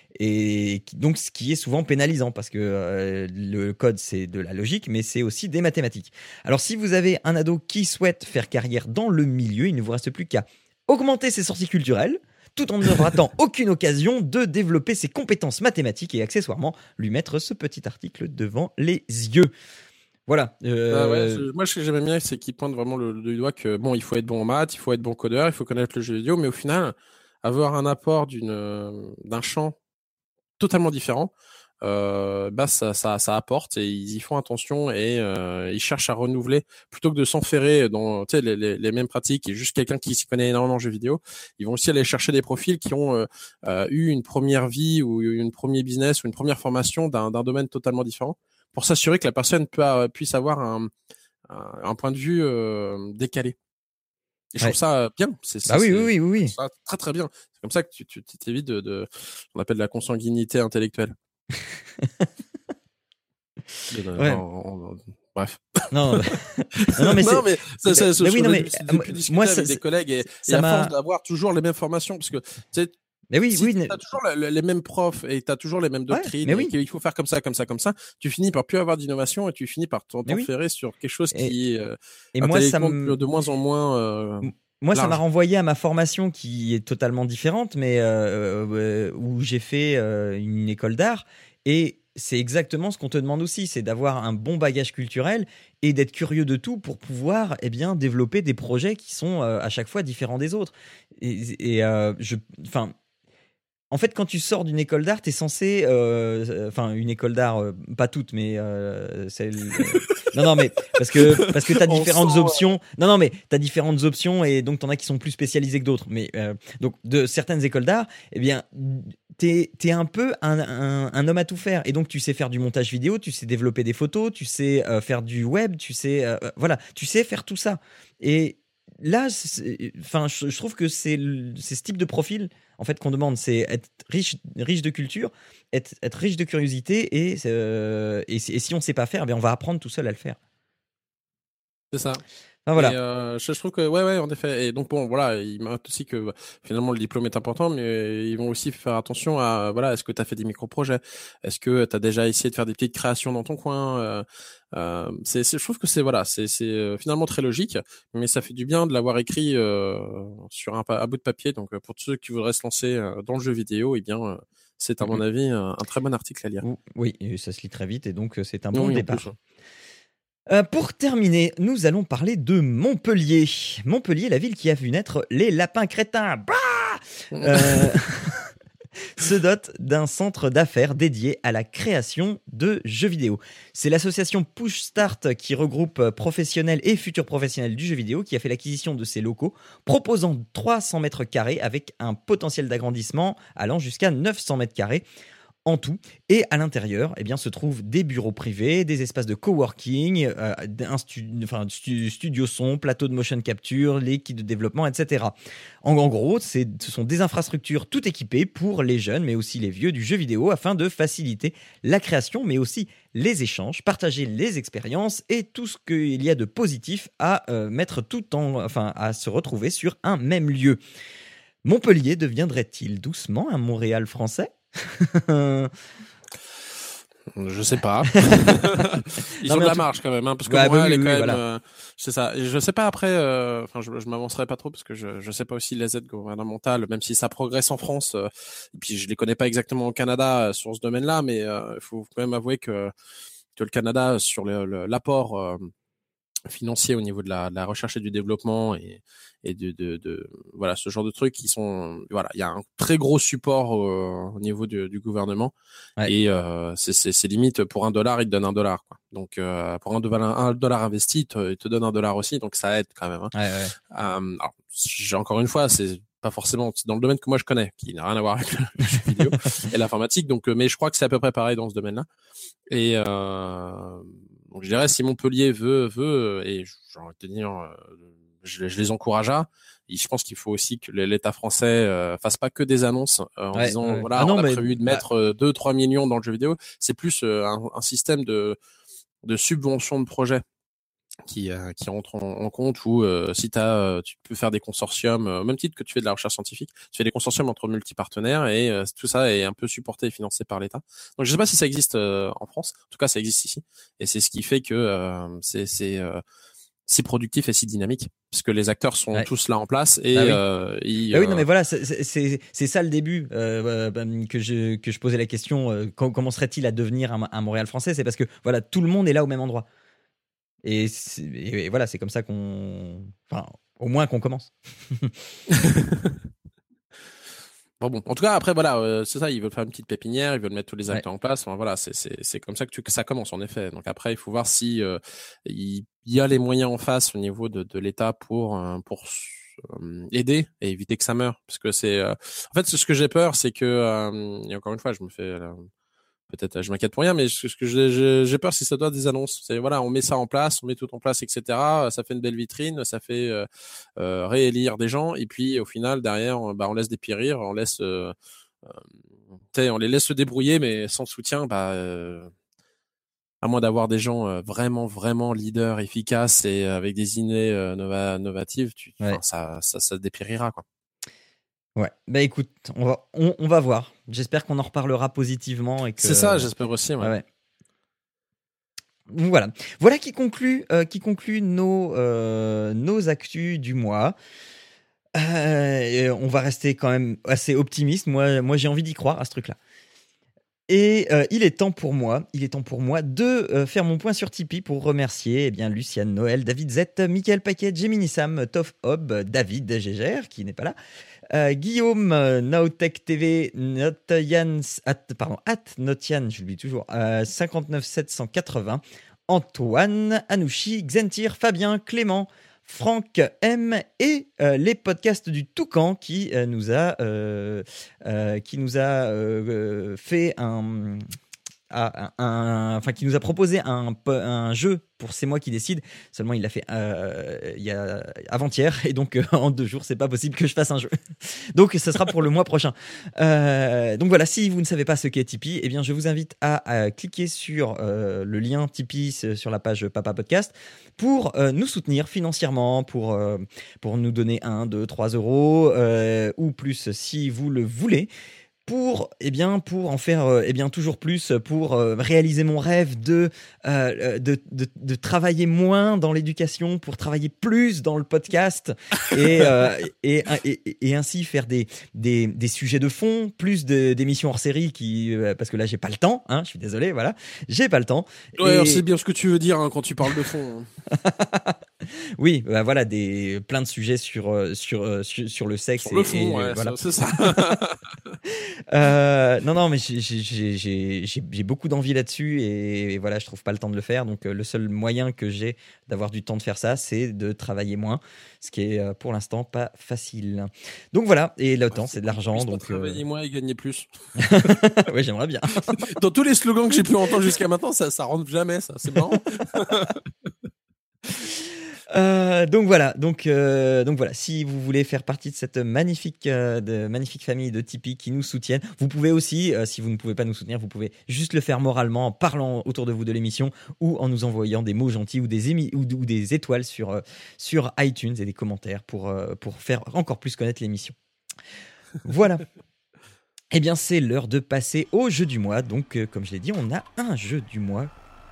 Et donc, ce qui est souvent pénalisant parce que euh, le code, c'est de la logique, mais c'est aussi des mathématiques. Alors, si vous avez un ado qui souhaite faire carrière dans le milieu, il ne vous reste plus qu'à augmenter ses sorties culturelles, tout en ne ratant aucune occasion de développer ses compétences mathématiques et accessoirement lui mettre ce petit article devant les yeux. Voilà. Euh... Ah ouais, moi, ce que j'aime bien, c'est qu'il pointe vraiment le, le doigt que bon, il faut être bon en maths, il faut être bon codeur, il faut connaître le jeu vidéo, mais au final, avoir un apport d'une, d'un champ totalement différent, euh, bah ça, ça, ça apporte et ils y font attention et euh, ils cherchent à renouveler plutôt que de s'enferrer dans tu sais, les, les, les mêmes pratiques et juste quelqu'un qui s'y connaît énormément en jeux vidéo. Ils vont aussi aller chercher des profils qui ont euh, euh, eu une première vie ou une première business ou une première formation d'un, d'un domaine totalement différent pour s'assurer que la personne peut, euh, puisse avoir un, un, un point de vue euh, décalé. Et je ouais. trouve ça bien. C'est, c'est, bah oui, c'est, oui, oui, oui. Ça très très bien. C'est comme ça que tu, tu t'évites de, de, on appelle la consanguinité intellectuelle. de, ouais. en, en, en, bref. Non, non, mais, non, mais ça, ça, ça, mais oui, non, mais moi, avec des collègues et, et à force d'avoir toujours les mêmes formations, parce que tu sais. Mais oui, si oui. T'as toujours le, les mêmes profs et t'as toujours les mêmes doctrines. Ouais, mais oui. Et qu'il faut faire comme ça, comme ça, comme ça. Tu finis par plus avoir d'innovation et tu finis par t'enferrer oui. sur quelque chose et, qui est euh, et moi, ça me... de moins en moins. Euh, moi, large. Ça m'a renvoyé à ma formation qui est totalement différente, mais euh, euh, où j'ai fait euh, une école d'art et c'est exactement ce qu'on te demande aussi, c'est d'avoir un bon bagage culturel et d'être curieux de tout pour pouvoir eh bien, développer des projets qui sont euh, à chaque fois différents des autres. Et, et euh, je, enfin. En fait, quand tu sors d'une école d'art, t'es censé, euh, enfin une école d'art, euh, pas toutes, mais euh, celle. Euh, non, non, mais parce que parce que t'as différentes sent, options. Ouais. Non, non, mais t'as différentes options et donc t'en as qui sont plus spécialisés que d'autres. Mais euh, donc de certaines écoles d'art, eh bien, t'es t'es un peu un, un, un homme à tout faire et donc tu sais faire du montage vidéo, tu sais développer des photos, tu sais euh, faire du web, tu sais, euh, voilà, tu sais faire tout ça. Et là, enfin, je, je trouve que c'est, c'est ce type de profil en fait qu'on demande, c'est être riche, riche de culture, être, être riche de curiosité et, euh, et, et si on sait pas faire, eh bien on va apprendre tout seul à le faire. C'est ça. Ah, voilà. Et euh, je, je trouve que ouais ouais en effet et donc bon voilà ils mettent aussi que bah, finalement le diplôme est important mais ils vont aussi faire attention à voilà est-ce que tu as fait des micro-projets, est-ce que tu as déjà essayé de faire des petites créations dans ton coin, euh, euh, c'est, c'est je trouve que c'est voilà c'est c'est euh, finalement très logique mais ça fait du bien de l'avoir écrit euh, sur un, un bout de papier donc pour tous ceux qui voudraient se lancer dans le jeu vidéo et eh bien euh, c'est à mon mmh. avis un, un très bon article à lire. Oui et ça se lit très vite et donc c'est un bon oui, départ. Plus, hein. Euh, pour terminer, nous allons parler de Montpellier. Montpellier, la ville qui a vu naître les lapins crétins. Bah euh... se dote d'un centre d'affaires dédié à la création de jeux vidéo. C'est l'association Push Start qui regroupe professionnels et futurs professionnels du jeu vidéo qui a fait l'acquisition de ces locaux, proposant trois cents mètres carrés avec un potentiel d'agrandissement allant jusqu'à neuf cents mètres carrés. En tout, et à l'intérieur, eh bien, se trouvent des bureaux privés, des espaces de coworking, euh, un stu- enfin, stu- studio son, plateau de motion capture, l'équipe de développement, et cetera. En, en gros, c'est, ce sont des infrastructures tout équipées pour les jeunes, mais aussi les vieux du jeu vidéo, afin de faciliter la création, mais aussi les échanges, partager les expériences et tout ce qu'il y a de positif à euh, mettre tout en, enfin, à se retrouver sur un même lieu. Montpellier deviendrait-il doucement un Montréal français ? Je sais pas. Ils Non, ont mais de la tout... marge quand même, hein, parce que ouais, Montréal oui, est oui, quand oui, même. voilà. Euh, c'est ça. Et je sais pas après. Enfin, euh, je, je m'avancerai pas trop parce que je je sais pas aussi les aides gouvernementales, même si ça progresse en France. Euh, et puis je les connais pas exactement au Canada euh, sur ce domaine-là, mais il euh, faut quand même avouer que que le Canada sur le, le, l'apport euh, financier au niveau de la, de la recherche et du développement et, et de, de, de voilà ce genre de trucs qui sont voilà il y a un très gros support au, au niveau du, du gouvernement ouais. et euh, c'est, c'est, c'est limite pour un dollar il te donne un dollar quoi. Donc euh, pour un dollar, un dollar investi il te, il te donne un dollar aussi, donc ça aide quand même hein. ouais, ouais. Euh, alors, j'ai encore une fois c'est pas forcément dans le domaine que moi je connais qui n'a rien à voir avec le jeu vidéo et l'informatique, donc mais je crois que c'est à peu près pareil dans ce domaine-là. Et euh, donc je dirais si Montpellier veut veut et j'ai envie de te dire je, je les encourage à. Et je pense qu'il faut aussi que l'État français euh, fasse pas que des annonces euh, en ouais, disant ouais. voilà ah non, on a mais... prévu de mettre euh, deux trois millions dans le jeu vidéo. C'est plus euh, un, un système de de subvention de projet qui euh, qui rentre en, en compte où euh, si t'as euh, tu peux faire des consortiums euh, au même titre que tu fais de la recherche scientifique, tu fais des consortiums entre multipartenaires et euh, tout ça est un peu supporté et financé par l'État. Donc je sais pas si ça existe euh, en France, en tout cas ça existe ici et c'est ce qui fait que euh, c'est c'est euh, si productif et si dynamique puisque les acteurs sont ouais. tous là en place et bah oui. euh, ils, bah oui euh... non mais voilà c'est c'est c'est ça le début euh, que je que je posais la question euh, comment serait-il à devenir un, un Montréal français, c'est parce que voilà tout le monde est là au même endroit. Et, et, et voilà, c'est comme ça qu'on... Enfin, au moins qu'on commence. bon, bon, en tout cas, après, voilà, euh, c'est ça, ils veulent faire une petite pépinière, ils veulent mettre tous les acteurs ouais. en place. Enfin, voilà, c'est, c'est, c'est comme ça que, tu, que ça commence, en effet. Donc après, il faut voir si euh, il y a les moyens en face au niveau de, de l'État pour, euh, pour euh, aider et éviter que ça meure. Parce que c'est... Euh... En fait, ce que j'ai peur, c'est que... Euh, et encore une fois, je me fais... Euh, peut-être je m'inquiète pour rien, mais ce que j'ai, j'ai peur, c'est que ça doit être des annonces. C'est voilà, on met ça en place, on met tout en place, et cetera. Ça fait une belle vitrine, ça fait euh, euh, réélire des gens, et puis au final derrière, bah on laisse dépérir, on laisse, euh, euh, on les laisse se débrouiller, mais sans soutien, bah euh, à moins d'avoir des gens euh, vraiment vraiment leaders, efficaces et avec des idées euh, nova, novatives, tu, ouais. ça, ça, ça dépérira quoi. Ouais, bah écoute, on va, on, on va voir. J'espère qu'on en reparlera positivement et que. C'est ça, j'espère aussi. Ouais. ouais. Voilà, voilà qui conclut, euh, qui conclut nos euh, nos actus du mois. Euh, et on va rester quand même assez optimiste. Moi, moi, j'ai envie d'y croire à ce truc-là. Et euh, il est temps pour moi, il est temps pour moi de euh, faire mon point sur Tipeee pour remercier eh bien Luciane, Noël, David Z, Michael Paquet, Gemini Sam, Toff Hob, David Gégère qui n'est pas là, euh, Guillaume, euh, Naotech T V, Notian, at, pardon, at Notian, je l'oublie toujours, euh, cinquante-neuf sept cent quatre-vingts, Antoine, Anouchi, Xentir, Fabien, Clément, Franck M et euh, les podcasts du Toucan qui euh, nous a euh, euh, qui nous a euh, fait un, un, un enfin qui nous a proposé un, un jeu pour C'est moi qui décide. Seulement il l'a fait euh, il y a avant-hier et donc euh, en deux jours c'est pas possible que je fasse un jeu. Donc ça sera pour le mois prochain. Euh, donc voilà, si vous ne savez pas ce qu'est Tipeee, eh bien je vous invite à, à cliquer sur euh, le lien Tipeee sur la page Papa Podcast pour euh, nous soutenir financièrement, pour euh, pour nous donner un, deux, trois euros euh, ou plus si vous le voulez. Pour, eh bien, pour en faire euh, eh bien, toujours plus, pour euh, réaliser mon rêve de, euh, de, de, de travailler moins dans l'éducation, pour travailler plus dans le podcast et, euh, et, et, et ainsi faire des, des, des sujets de fond, plus de, d'émissions hors série qui, euh, parce que là, j'ai pas le temps, hein, je suis désolé, voilà, j'ai pas le temps. Ouais, et... alors c'est bien ce que tu veux dire hein, quand tu parles de fond. Oui, bah voilà, des, plein de sujets sur, sur, sur, sur le sexe. Sur le fond, et, ouais, voilà. c'est ça. euh, non, non, mais j'ai, j'ai, j'ai, j'ai, j'ai beaucoup d'envie là-dessus et, et voilà, je trouve pas le temps de le faire. Donc, euh, le seul moyen que j'ai d'avoir du temps de faire ça, c'est de travailler moins, ce qui est euh, pour l'instant pas facile. Donc voilà, et le temps, c'est de l'argent. Plus donc travailler euh... moins et gagner plus. Oui, j'aimerais bien. Dans tous les slogans que j'ai pu entendre jusqu'à maintenant, ça, ça rentre jamais, ça. C'est marrant. Euh, donc voilà, donc euh, donc voilà. Si vous voulez faire partie de cette magnifique euh, de magnifique famille de Tipeee qui nous soutiennent, vous pouvez aussi, euh, si vous ne pouvez pas nous soutenir, vous pouvez juste le faire moralement en parlant autour de vous de l'émission ou en nous envoyant des mots gentils ou des émi- ou, ou des étoiles sur euh, sur iTunes et des commentaires pour euh, pour faire encore plus connaître l'émission. Voilà. Eh bien, c'est l'heure de passer au jeu du mois. Donc, euh, comme je l'ai dit, on a un jeu du mois.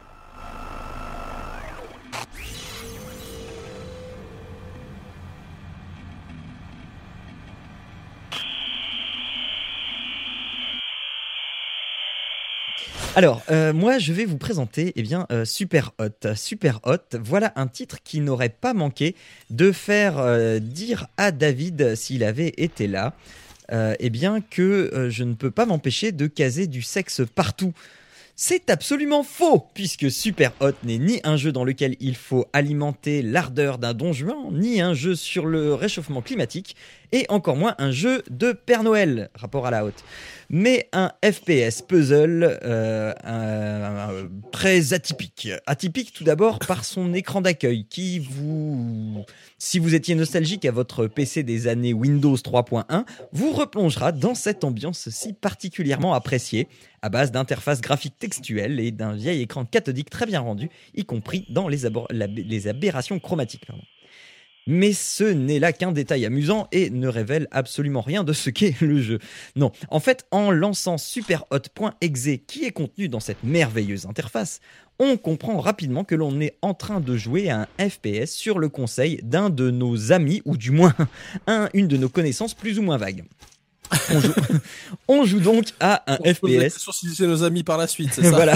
Alors, euh, moi, je vais vous présenter eh bien, euh, Super Hot. Super Hot, voilà un titre qui n'aurait pas manqué de faire euh, dire à David, s'il avait été là, euh, eh bien, que euh, je ne peux pas m'empêcher de caser du sexe partout. C'est absolument faux, puisque Super Hot n'est ni un jeu dans lequel il faut alimenter l'ardeur d'un Don Juan, ni un jeu sur le réchauffement climatique, et encore moins un jeu de Père Noël, rapport à la haute. Mais un F P S puzzle euh, un, un, très atypique. Atypique tout d'abord par son écran d'accueil, qui vous... Si vous étiez nostalgique à votre P C des années Windows trois point un, vous replongera dans cette ambiance si particulièrement appréciée, à base d'interfaces graphiques textuelles et d'un vieil écran cathodique très bien rendu, y compris dans les, abor- la- les aberrations chromatiques. Pardon. Mais ce n'est là qu'un détail amusant et ne révèle absolument rien de ce qu'est le jeu. Non, en fait, en lançant superhot.exe qui est contenu dans cette merveilleuse interface, on comprend rapidement que l'on est en train de jouer à un F P S sur le conseil d'un de nos amis, ou du moins un, une de nos connaissances plus ou moins vagues. On joue, on joue donc à un on F P S. Si c'est nos amis par la suite, c'est ça. Voilà.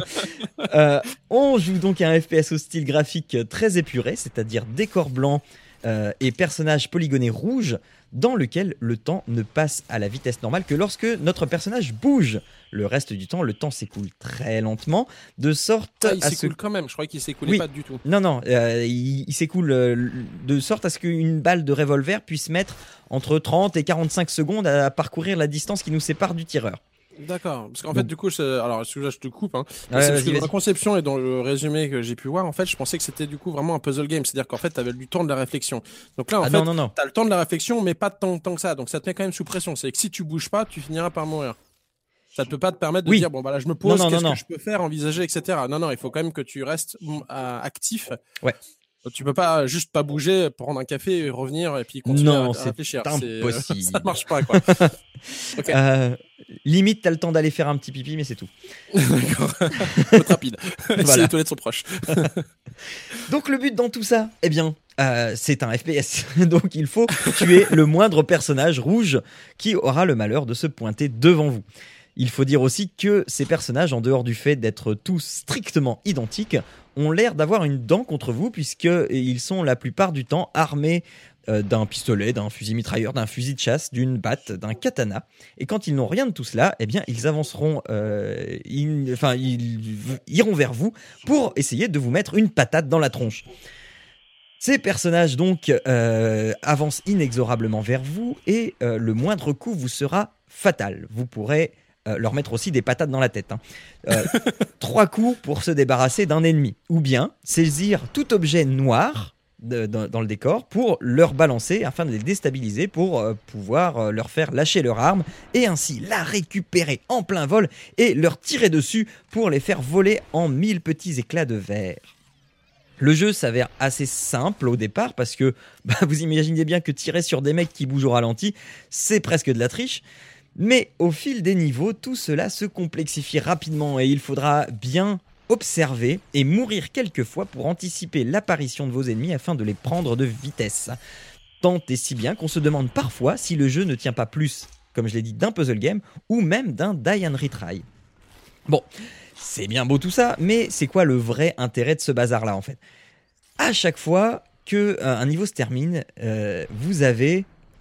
euh, on joue donc à un F P S au style graphique très épuré, c'est-à-dire décor blanc euh, et personnages polygonés rouges, dans lequel le temps ne passe à la vitesse normale que lorsque notre personnage bouge. Le reste du temps, le temps s'écoule très lentement, de sorte ah, il à s'écoule ce... quand même. Je croyais qu'il s'écoulait oui. pas du tout. Non, non, euh, il, il s'écoule euh, de sorte à ce qu'une balle de revolver puisse mettre entre trente et quarante-cinq secondes à parcourir la distance qui nous sépare du tireur. D'accord, parce qu'en Donc, fait, du coup, je, alors excuse-moi, je te coupe. Hein, ouais, c'est vas-y, parce que vas-y. dans la conception et dans le résumé que j'ai pu voir, en fait, je pensais que c'était du coup vraiment un puzzle game, c'est-à-dire qu'en fait, tu avais du temps de la réflexion. Donc là, en ah, fait, non, non, non. t'as le temps de la réflexion, mais pas tant, tant que ça. Donc ça te met quand même sous pression. C'est que si tu bouges pas, tu finiras par mourir. Ça ne peut pas te permettre de oui. dire bon bah là je me pose, non, non, qu'est-ce non, que non. je peux faire, envisager, et cetera. Non non, il faut quand même que tu restes euh, actif. Ouais. Tu peux pas juste pas bouger, prendre un café, et revenir et puis continuer non, à, à réfléchir. C'est impossible. C'est, euh, ça marche pas quoi. Okay. Euh, limite, t'as le temps d'aller faire un petit pipi, mais c'est tout. D'accord. Faut être rapide. Voilà. Si les toilettes sont proches. Donc le but dans tout ça, eh bien, euh, c'est un F P S. Donc il faut tuer le moindre personnage rouge qui aura le malheur de se pointer devant vous. Il faut dire aussi que ces personnages, en dehors du fait d'être tous strictement identiques, ont l'air d'avoir une dent contre vous, puisqu'ils sont la plupart du temps armés euh, d'un pistolet, d'un fusil mitrailleur, d'un fusil de chasse, d'une batte, d'un katana. Et quand ils n'ont rien de tout cela, eh bien, ils avanceront, euh, ils, enfin, ils iront vers vous pour essayer de vous mettre une patate dans la tronche. Ces personnages donc euh, avancent inexorablement vers vous et euh, le moindre coup vous sera fatal. Vous pourrez euh, leur mettre aussi des patates dans la tête. Hein. Euh, trois coups pour se débarrasser d'un ennemi. Ou bien saisir tout objet noir de, de, dans le décor pour leur balancer afin de les déstabiliser pour euh, pouvoir euh, leur faire lâcher leur arme et ainsi la récupérer en plein vol et leur tirer dessus pour les faire voler en mille petits éclats de verre. Le jeu s'avère assez simple au départ parce que bah, vous imaginez bien que tirer sur des mecs qui bougent au ralenti, c'est presque de la triche. Mais au fil des niveaux, tout cela se complexifie rapidement et il faudra bien observer et mourir quelquefois pour anticiper l'apparition de vos ennemis afin de les prendre de vitesse. Tant et si bien qu'on se demande parfois si le jeu ne tient pas plus, comme je l'ai dit, d'un puzzle game ou même d'un die and retry. Bon, c'est bien beau tout ça, mais c'est quoi le vrai intérêt de ce bazar-là en fait ? À chaque fois qu'un niveau se termine, euh, vous avez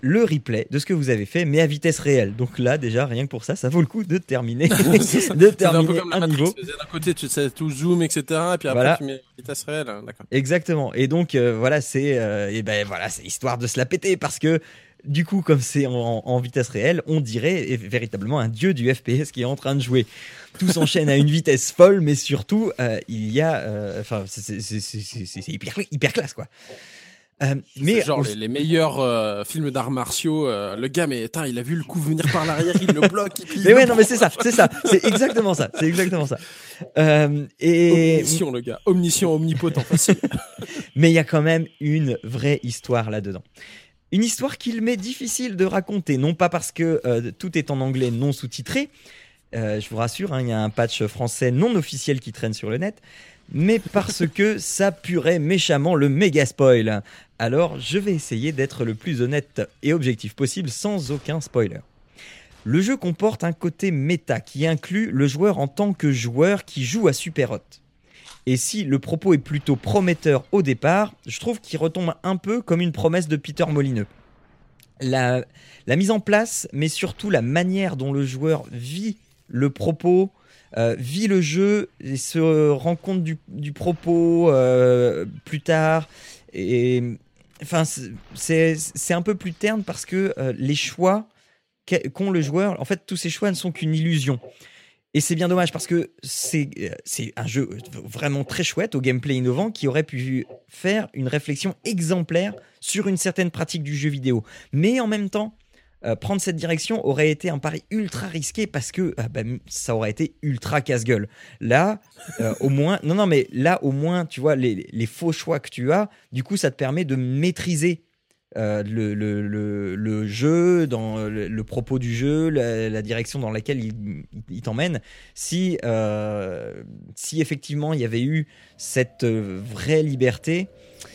le replay de ce que vous avez fait, mais à vitesse réelle. Donc là, déjà, rien que pour ça, ça vaut le coup de terminer, de terminer un, peu comme un niveau. D'un côté, tu sais tout zoom, et cetera. Et puis après, voilà. tu mets vitesse réelle. D'accord. Exactement. Et donc, euh, voilà, c'est, euh, et ben voilà, c'est histoire de se la péter parce que. Du coup, comme c'est en, en vitesse réelle, on dirait véritablement un dieu du F P S qui est en train de jouer. Tout s'enchaîne à une vitesse folle, mais surtout, euh, il y a, enfin, euh, c'est, c'est, c'est, c'est, c'est hyper, hyper classe, quoi. Euh, mais c'est genre on... les, les meilleurs euh, films d'arts martiaux, euh, le gars, mais attends, il a vu le coup venir par l'arrière, il le bloque. Il mais ouais, non, mais c'est ça, c'est ça, c'est exactement ça, c'est exactement ça. Euh, et... Omniscient, le gars, omniscient, omnipotent, facile. Mais il y a quand même une vraie histoire là-dedans. Une histoire qu'il m'est difficile de raconter, non pas parce que euh, tout est en anglais non sous-titré, euh, je vous rassure, hein, il y a un patch français non officiel qui traîne sur le net, mais parce que ça puerait méchamment le méga spoil. Alors je vais essayer d'être le plus honnête et objectif possible sans aucun spoiler. Le jeu comporte un côté méta qui inclut le joueur en tant que joueur qui joue à Superhot. Et si le propos est plutôt prometteur au départ, je trouve qu'il retombe un peu comme une promesse de Peter Molineux. La, la mise en place, mais surtout la manière dont le joueur vit le propos, euh, vit le jeu et se rend compte du, du propos euh, plus tard. Et, enfin, c'est, c'est un peu plus terne parce que euh, les choix qu'ont le joueur, en fait, tous ces choix ne sont qu'une illusion. Et c'est bien dommage parce que c'est, c'est un jeu vraiment très chouette, au gameplay innovant, qui aurait pu faire une réflexion exemplaire sur une certaine pratique du jeu vidéo. Mais en même temps, euh, prendre cette direction aurait été un pari ultra risqué parce que euh, bah, ça aurait été ultra casse-gueule. Là, euh, au moins, non, non, mais là, au moins, tu vois, les, les faux choix que tu as, du coup, ça te permet de maîtriser Euh, le, le, le, le jeu, dans le, le propos du jeu, la, la direction dans laquelle il, il, il t'emmène. Si, euh, si effectivement il y avait eu cette vraie liberté,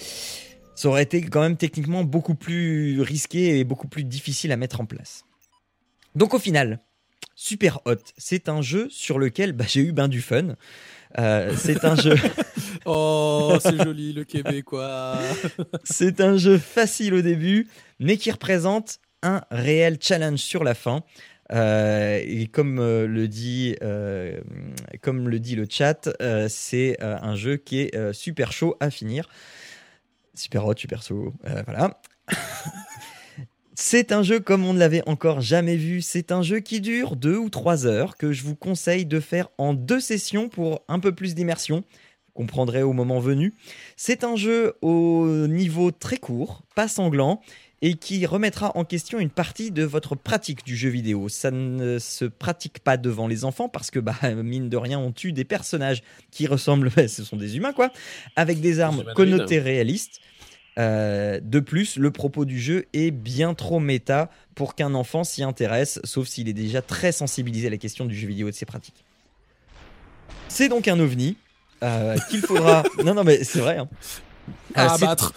ça aurait été quand même techniquement beaucoup plus risqué et beaucoup plus difficile à mettre en place. Donc au final, Superhot, c'est un jeu sur lequel bah, j'ai eu ben du fun. Euh, c'est un jeu. Oh, c'est joli le Québécois. C'est un jeu facile au début, mais qui représente un réel challenge sur la fin. Euh, et comme euh, le dit, euh, comme le dit le chat, euh, c'est euh, un jeu qui est euh, super chaud à finir. Super hot, super chaud. Euh, voilà. C'est un jeu comme on ne l'avait encore jamais vu. C'est un jeu qui dure deux ou trois heures, que je vous conseille de faire en deux sessions pour un peu plus d'immersion. Vous comprendrez au moment venu. C'est un jeu au niveau très court, pas sanglant, et qui remettra en question une partie de votre pratique du jeu vidéo. Ça ne se pratique pas devant les enfants parce que, bah, mine de rien, on tue des personnages qui ressemblent, ce sont des humains, quoi, avec des armes connotées réalistes. Euh, de plus, le propos du jeu est bien trop méta pour qu'un enfant s'y intéresse, sauf s'il est déjà très sensibilisé à la question du jeu vidéo et de ses pratiques. C'est donc un ovni euh, qu'il faudra... non, non, mais c'est vrai. Hein. À abattre.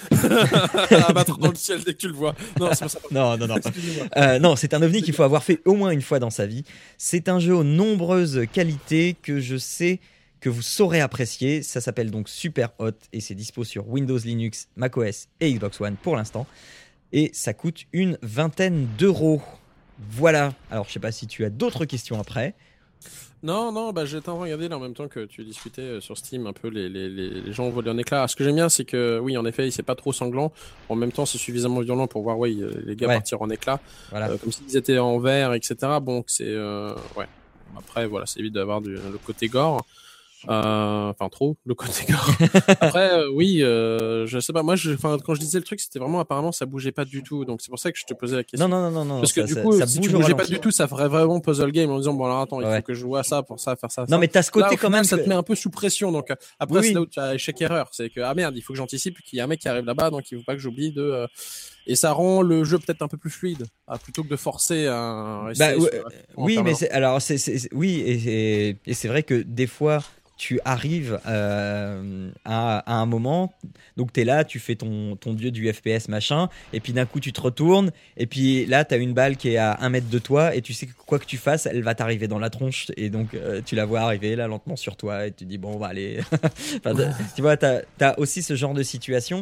À abattre dans le ciel dès que tu le vois. Non, c'est pas ça. Non, non, non. Euh, non, c'est un ovni qu'il faut avoir fait au moins une fois dans sa vie. C'est un jeu aux nombreuses qualités que je sais... que vous saurez apprécier. Ça s'appelle donc Superhot et c'est dispo sur Windows, Linux, macOS et Xbox One pour l'instant. Et ça coûte une vingtaine d'euros. Voilà. Alors, je sais pas si tu as d'autres questions après. Non, non, bah j'étais en train de regarder là en même temps que tu discutais sur Steam un peu les, les, les gens volent en éclats. Ce que j'aime bien, c'est que oui, en effet, c'est pas trop sanglant. En même temps, c'est suffisamment violent pour voir, ouais, les gars ouais. partir en éclats. Voilà. Euh, comme s'ils étaient en vert, et cetera. Bon, c'est, euh, ouais. Après, voilà, c'est évite d'avoir du, le côté gore. Euh, enfin trop le côté gore. Après euh, oui euh, je sais pas moi je enfin quand je disais le truc c'était vraiment apparemment ça bougeait pas du tout donc c'est pour ça que je te posais la question. Non non non non parce que ça, du ça, coup ça si bouge tu bougeais pas du tout ça ferait vraiment puzzle game en disant bon alors attends il ouais. faut que je vois ça pour ça faire ça. Non ça. mais t'as ce côté là, quand final, même ça que... te met un peu sous pression donc après oui. c'est là où tu as échec erreur c'est que ah merde il faut que j'anticipe qu'il y a un mec qui arrive là-bas donc il faut pas que j'oublie de euh... et ça rend le jeu peut-être un peu plus fluide ah, plutôt que de forcer un bah, ouais, oui mais c'est alors c'est, c'est, c'est oui et, et, et c'est vrai que des fois tu arrives euh, à, à un moment, donc tu es là, tu fais ton, ton dieu du F P S machin, et puis d'un coup tu te retournes, et puis là tu as une balle qui est à un mètre de toi, et tu sais que quoi que tu fasses, elle va t'arriver dans la tronche, et donc euh, tu la vois arriver là lentement sur toi, et tu dis bon, on va aller. Enfin, tu vois, tu as aussi ce genre de situation.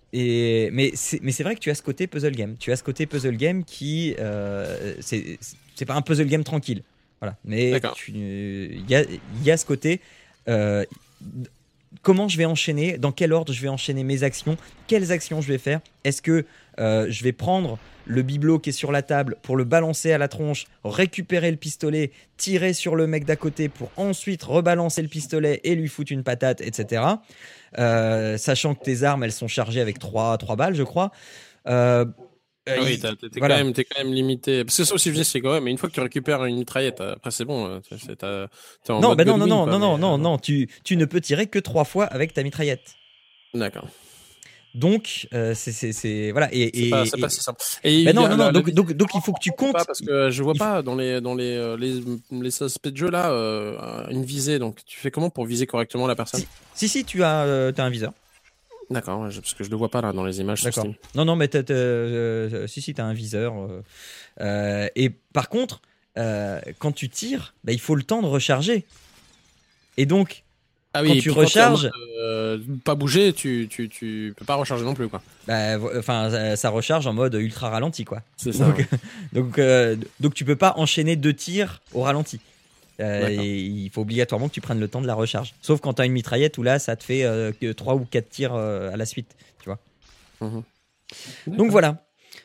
Et mais c'est mais c'est vrai que tu as ce côté puzzle game. Tu as ce côté puzzle game qui euh, c'est c'est pas un puzzle game tranquille. Voilà. Mais il y a il y a ce côté euh, comment je vais enchaîner, dans quel ordre je vais enchaîner mes actions, quelles actions je vais faire. Est-ce que euh, je vais prendre le bibelot qui est sur la table pour le balancer à la tronche, récupérer le pistolet, tirer sur le mec d'à côté pour ensuite rebalancer le pistolet et lui foutre une patate, et cetera. Euh, sachant que tes armes, elles sont chargées avec trois balles, je crois. Euh, ah oui, t'es voilà. quand, quand même limité. Parce que ça aussi, je dis, c'est quand même, mais une fois que tu récupères une mitraillette, après c'est bon. C'est, t'as, t'es en non, mode bah non, non, non, quoi, non, mais... non, non, non, tu, tu ne peux tirer que trois fois avec ta mitraillette. D'accord. Donc, euh, c'est, c'est, c'est, voilà. Et, c'est et, pas, c'est et... pas si simple. Et bah non, a, non, non, la, donc, le... donc, donc, il faut que tu comptes. Pas parce que je vois il pas faut... dans les, dans les, les, les aspects de jeu là, euh, une visée. Donc, tu fais comment pour viser correctement la personne? Si, si, si tu as, euh, t'as un viseur. D'accord, ouais, parce que je le vois pas là dans les images. D'accord. Non, non, mais t'as, t'as, euh, si, si, t'as un viseur. Euh, euh, et par contre, euh, quand tu tires, bah, il faut le temps de recharger. Et donc, ah oui, quand tu recharges, quand euh, pas bouger, tu, tu, tu peux pas recharger non plus, quoi. Bah, enfin, ça, ça recharge en mode ultra ralenti, quoi. C'est ça. Donc, ouais. donc, euh, donc, tu peux pas enchaîner deux tirs au ralenti. Euh, et il faut obligatoirement que tu prennes le temps de la recharge. Sauf quand tu as une mitraillette où là, ça te fait euh, que trois ou quatre tirs euh, à la suite, tu vois. Mmh. Donc voilà.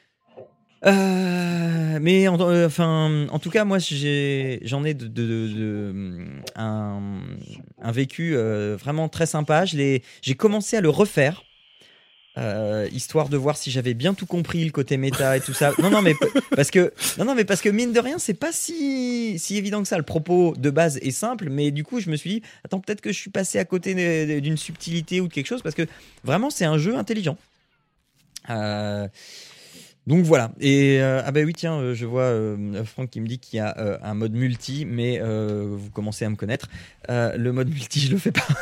Euh, mais en, euh, enfin, en tout cas, moi, j'ai, j'en ai de, de, de, de un, un vécu euh, vraiment très sympa. Je l'ai, j'ai commencé à le refaire. Euh, histoire de voir si j'avais bien tout compris, le côté méta et tout ça. Non, non, mais parce que non, non, mais parce que mine de rien, c'est pas si si évident que ça. Le propos de base est simple, mais du coup, je me suis dit, attends, peut-être que je suis passé à côté d'une subtilité ou de quelque chose, parce que vraiment, c'est un jeu intelligent. Euh, donc voilà. Et euh, ah bah oui, tiens, je vois euh, Franck qui me dit qu'il y a euh, un mode multi, mais euh, vous commencez à me connaître. Euh, le mode multi, je le fais pas.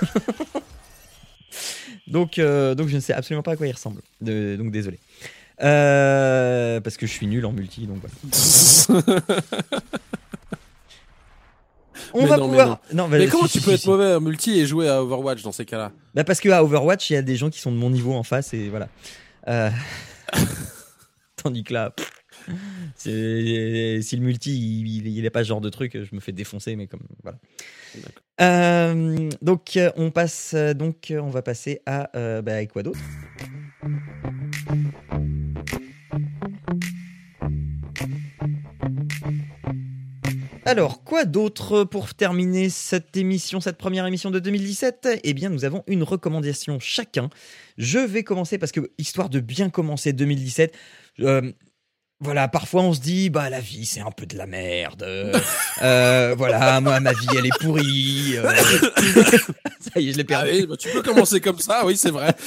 Donc, euh, donc je ne sais absolument pas à quoi il ressemble. De, donc désolé. Euh, parce que je suis nul en multi, donc voilà. On mais va non, pouvoir. Mais, non. Non, bah, mais comment si, tu si, peux si, être si. mauvais en multi et jouer à Overwatch dans ces cas-là? Bah parce que à Overwatch, il y a des gens qui sont de mon niveau en face et voilà. Euh... Tandis que là, pff, c'est... si le multi, il, il est pas ce genre de truc, je me fais défoncer, mais comme voilà. Euh, donc on passe, donc on va passer à euh, bah, quoi d'autre? Alors, quoi d'autre pour terminer cette émission, cette première émission de deux mille dix-sept? Eh bien, nous avons une recommandation chacun. Je vais commencer parce que, histoire de bien commencer deux mille dix-sept, euh, voilà, parfois on se dit, bah la vie c'est un peu de la merde. Euh, voilà, moi ma vie elle est pourrie. Euh... ça y est, je l'ai perdu. Ah oui, bah, tu peux commencer comme ça, oui c'est vrai.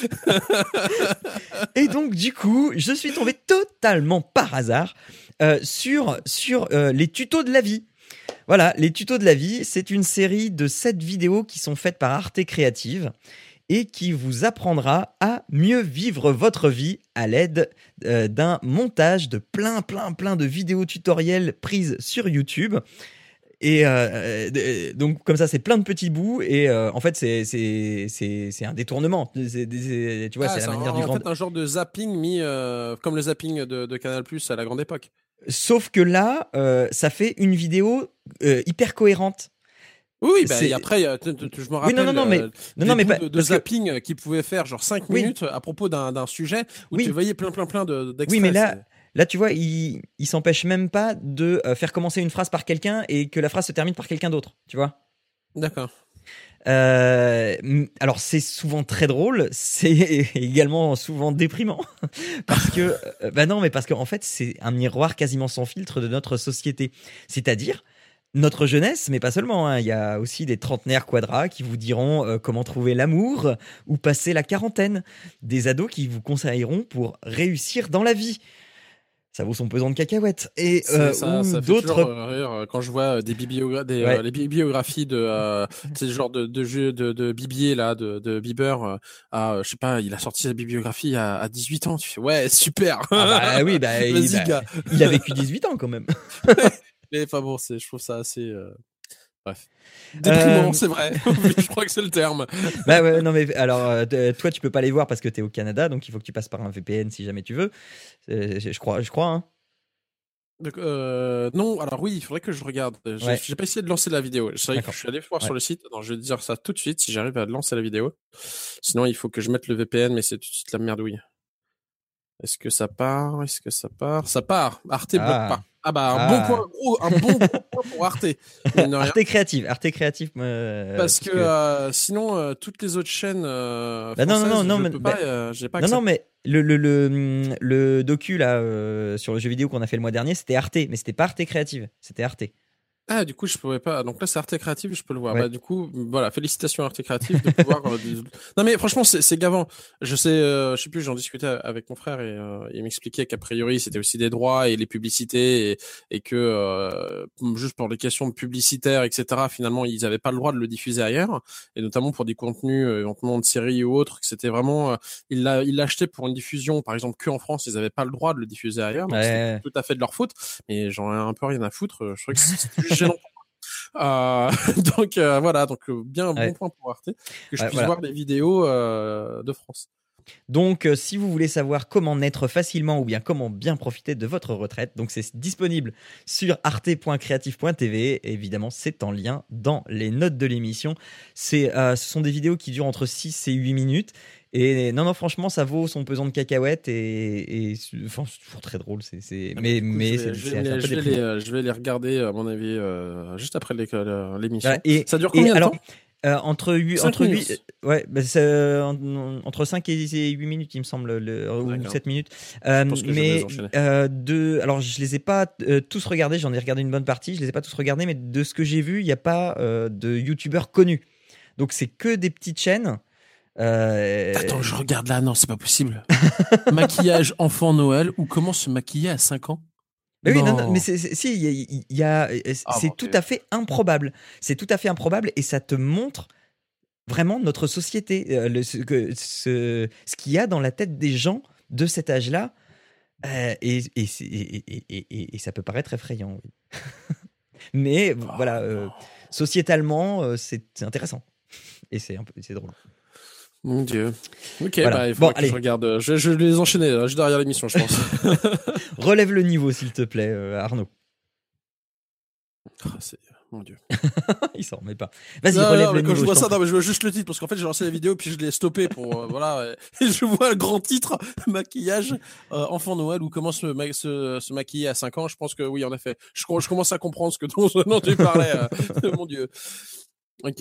Et donc du coup, je suis tombé totalement par hasard euh, sur sur euh, les tutos de la vie. Voilà, les tutos de la vie, c'est une série de sept vidéos qui sont faites par Arte Créative et qui vous apprendra à mieux vivre votre vie à l'aide euh, d'un montage de plein, plein, plein de vidéos tutoriels prises sur YouTube. Et euh, euh, donc comme ça, c'est plein de petits bouts et euh, en fait, c'est c'est c'est c'est un détournement. C'est, c'est, tu vois, ah, c'est, c'est la manière en, du en grand. fait un genre de zapping mis euh, comme le zapping de, de Canal+ à la grande époque. Sauf que là, euh, ça fait une vidéo euh, hyper cohérente. Oui, oui bah, et après, y a, t- t- je me rappelle oui, non, non, non, mais, euh, non, non, mais de, de zapping que... qui pouvaient faire genre cinq oui. minutes à propos d'un, d'un sujet où oui. tu voyais plein, plein, plein de, d'extraits. Oui, mais là, là tu vois, il, il s'empêche même pas de euh, faire commencer une phrase par quelqu'un et que la phrase se termine par quelqu'un d'autre, tu vois. D'accord. Euh, alors c'est souvent très drôle, c'est également souvent déprimant parce que euh, bah non mais parce qu'en fait c'est un miroir quasiment sans filtre de notre société, c'est-à-dire notre jeunesse, mais pas seulement, hein. Il y a aussi des trentenaires quadras qui vous diront euh, comment trouver l'amour ou passer la quarantaine, des ados qui vous conseilleront pour réussir dans la vie. Ça vaut son pesant de cacahuètes. Et euh, ça, ou ça fait d'autres. toujours rire quand je vois des, bibliogra- des ouais. euh, les bibliographies de euh, ce genre de de jeu de, de bibier là de de Bieber. Euh, à, je sais pas, il a sorti sa bibliographie à, à dix-huit ans. Tu fais ouais super. Ah bah oui bah, Vas-y, il, bah gars. il a vécu dix-huit ans quand même. Mais enfin bon, c'est je trouve ça assez. Euh... Bref. Déprimant, euh... c'est vrai. Je crois que c'est le terme. Bah ouais, non mais alors euh, toi tu peux pas les voir parce que t'es au Canada, donc il faut que tu passes par un V P N si jamais tu veux. Euh, je crois, je crois. Hein. Donc, euh, non, alors oui, il faudrait que je regarde. J'ai, ouais. j'ai pas essayé de lancer la vidéo. Je, savais que je suis allé voir ouais. sur le site. Non, je vais te dire ça tout de suite si j'arrive à lancer la vidéo. Sinon, il faut que je mette le V P N, mais c'est tout de suite la merdouille. Est-ce que ça part? Est-ce que ça part? Ça part. Arte ah. bloque pas. Ah bah un ah. bon point, gros, un bon point pour Arte. Arte créative, Arte créative. Euh, parce, parce que, que... Euh, sinon euh, toutes les autres chaînes euh, bah non non non non je mais peux pas, euh, j'ai pas non non mais le le le le docu là euh, sur le jeu vidéo qu'on a fait le mois dernier, c'était Arte, mais c'était pas Arte créative, c'était Arte. Ah, du coup, je pouvais pas. Donc là, c'est Arte Créative, je peux le voir. Ouais. Bah, du coup, voilà, félicitations Arte Créative de pouvoir. euh, de... Non, mais franchement, c'est, c'est gavant. Je sais, euh, je sais plus, j'en discutais avec mon frère et euh, il m'expliquait qu'a priori, c'était aussi des droits et les publicités et, et que euh, juste pour les questions publicitaires, et cetera. Finalement, ils avaient pas le droit de le diffuser ailleurs et notamment pour des contenus, euh, éventuellement de séries ou autres. Que c'était vraiment, euh, il l'a, il l'achetaient pour une diffusion, par exemple, que en France, ils avaient pas le droit de le diffuser ailleurs. Donc ouais. C'était tout à fait de leur faute. Mais j'en ai un peu rien à foutre. Je trouvais que c'était gênant. Euh, donc euh, voilà, donc euh, bien un ouais. bon point pour Arte, que je ouais, puisse voilà. voir les vidéos euh, de France. Donc euh, si vous voulez savoir comment naître facilement ou bien comment bien profiter de votre retraite, donc c'est disponible sur arte point creative point t v. Évidemment, c'est en lien dans les notes de l'émission. C'est, euh, ce sont des vidéos qui durent entre six et huit minutes. Et non, non, franchement, ça vaut son pesant de cacahuètes et, et enfin, c'est toujours très drôle. C'est, c'est... Ah, mais, coup, mais je vais, c'est, je c'est vais, un je peu vais les, euh, je vais les regarder, à mon avis, euh, juste après l'émission. Voilà, et, ça dure combien et de alors, temps euh, entre huit, entre huit, ouais, bah, c'est, euh, entre cinq et huit minutes, il me semble, le, ou sept minutes. Euh, mais euh, de, alors, je les ai pas euh, tous regardés. J'en ai regardé une bonne partie. Je les ai pas tous regardés, mais de ce que j'ai vu, il y a pas euh, de youtubeurs connus. Donc, c'est que des petites chaînes. Euh... Attends, je regarde là, non, c'est pas possible. Maquillage enfant Noël ou comment se maquiller à cinq ans? Mais oui, non, non, mais c'est, c'est, si, il y a, il y a c'est ah, bon, tout okay. à fait improbable. C'est tout à fait improbable et ça te montre vraiment notre société, euh, le, ce, ce, ce qu'il y a dans la tête des gens de cet âge-là. Euh, et, et, et, et, et, et ça peut paraître effrayant. Oui. mais oh, voilà, euh, sociétalement, euh, c'est, c'est intéressant. Et c'est, un peu, c'est drôle. Mon Dieu. Ok, voilà. bah, il faut bon, que allez. je regarde. Je, je vais les enchaîner, là, juste derrière l'émission, je pense. Relève le niveau, s'il te plaît, euh, Arnaud. Oh, c'est... Mon Dieu. Il s'en remet pas. Vas-y, non, relève non, le quand niveau. Je vois ça, non, mais je vois juste le titre, parce qu'en fait, j'ai lancé la vidéo, puis je l'ai stoppé pour, euh, voilà, et je vois le grand titre, maquillage, euh, enfant Noël, ou comment se, ma- se, se maquiller à cinq ans. Je pense que oui, en effet. Je, je commence à comprendre ce que dont, dont tu parlais, euh, mon Dieu. Ok.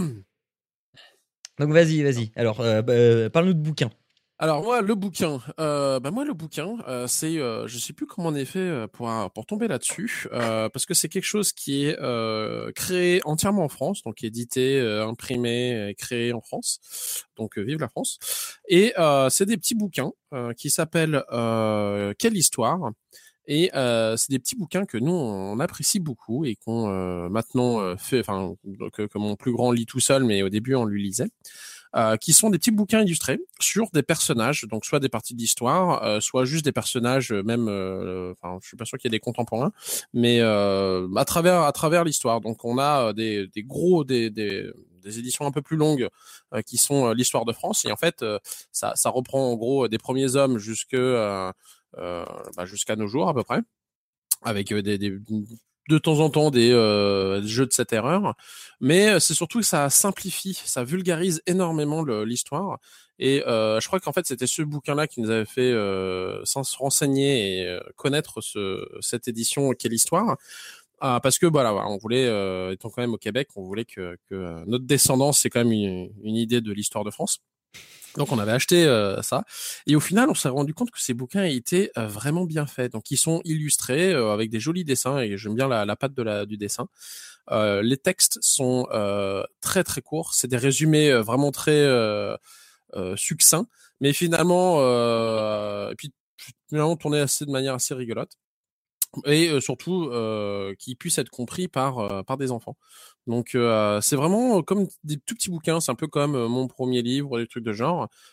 Donc vas-y, vas-y. Alors, euh, bah, parle-nous de bouquins. Alors moi, le bouquin, euh, bah moi le bouquin, euh, c'est, euh, je sais plus comment on est fait euh, pour pour tomber là-dessus, euh, parce que c'est quelque chose qui est euh, créé entièrement en France, donc édité, euh, imprimé, et créé en France, donc euh, vive la France. Et euh, c'est des petits bouquins euh, qui s'appellent euh, Quelle histoire. Et euh, c'est des petits bouquins que nous on apprécie beaucoup et qu'on euh, maintenant euh, fait, enfin que, que mon plus grand lit tout seul, mais au début on lui lisait. Euh, qui sont des petits bouquins illustrés sur des personnages, donc soit des parties d'histoire, euh, soit juste des personnages, même, euh, enfin, je suis pas sûr qu'il y ait des contemporains, mais euh, à travers à travers l'histoire. Donc on a des, des gros, des, des, des éditions un peu plus longues euh, qui sont euh, l'histoire de France, et en fait euh, ça, ça reprend en gros des premiers hommes jusque euh, euh, bah, jusqu'à nos jours à peu près, avec des, des de temps en temps des euh, jeux de cette erreur, mais c'est surtout que ça simplifie, ça vulgarise énormément le, l'histoire. Et euh, je crois qu'en fait c'était ce bouquin-là qui nous avait fait euh, sans se renseigner et euh, connaître ce, cette édition Quelle histoire. Ah, parce que voilà, on voulait, euh, étant quand même au Québec, on voulait que, que notre descendance ait quand même une, une idée de l'histoire de France. Donc on avait acheté euh, ça, et au final on s'est rendu compte que ces bouquins étaient euh, vraiment bien faits. Donc ils sont illustrés euh, avec des jolis dessins, et j'aime bien la, la patte de la, du dessin. Euh, les textes sont euh, très très courts, c'est des résumés euh, vraiment très euh, euh, succincts, mais finalement, euh, et puis finalement tournés assez de manière assez rigolote. Et euh, surtout euh, qui puisse être compris par euh, par des enfants. Donc euh, c'est vraiment comme des tout petits bouquins, c'est un peu comme euh, mon premier livre, des trucs de genre.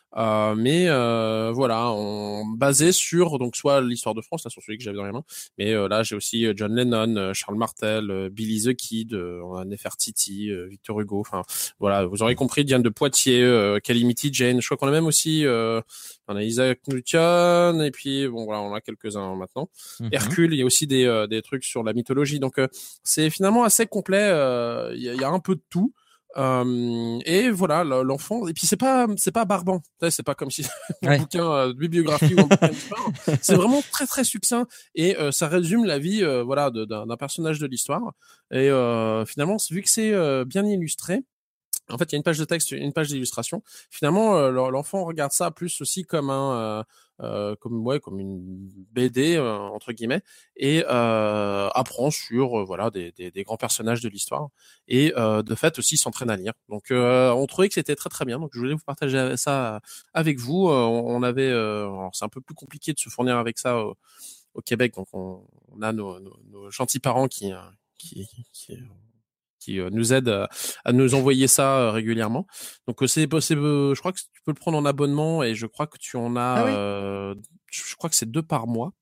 Euh, mais euh, voilà, on basé sur donc soit l'histoire de France, là sur celui que j'avais dans les mains, mais euh, là j'ai aussi John Lennon, Charles Martel, Billy the Kid, on a Nefertiti, Victor Hugo, enfin voilà, vous aurez compris, Diane de Poitiers, euh, Calamity Jane, je crois qu'on a même aussi euh, on a Isaac Newton, et puis bon voilà, on a quelques-uns maintenant. Mm-hmm. Hercule, il y a aussi des euh, des trucs sur la mythologie, donc euh, c'est finalement assez complet, il euh, y, a, y a un peu de tout. Euh, et voilà, l'enfant, et puis c'est pas c'est pas barbant, c'est pas comme si un ouais. bouquin euh, de bibliographie ou un bouquin d'histoire, c'est vraiment très très succinct, et euh, ça résume la vie euh, voilà d'un personnage de l'histoire, et euh, finalement vu que c'est euh, bien illustré, en fait il y a une page de texte, une page d'illustration, finalement euh, l'enfant regarde ça plus aussi comme un euh, Euh, comme ouais comme une B D euh, entre guillemets, et euh, apprend sur euh, voilà des, des, des grands personnages de l'histoire, et euh, de fait aussi s'entraîne à lire. Donc euh, on trouvait que c'était très très bien, donc je voulais vous partager ça avec vous. Euh, on avait euh, alors c'est un peu plus compliqué de se fournir avec ça au, au Québec, donc on, on a nos, nos, nos gentils parents qui qui, qui qui nous aide à, à nous envoyer ça régulièrement. Donc c'est possible, je crois que tu peux le prendre en abonnement, et je crois que tu en as, ah oui. euh, je crois que c'est deux par mois.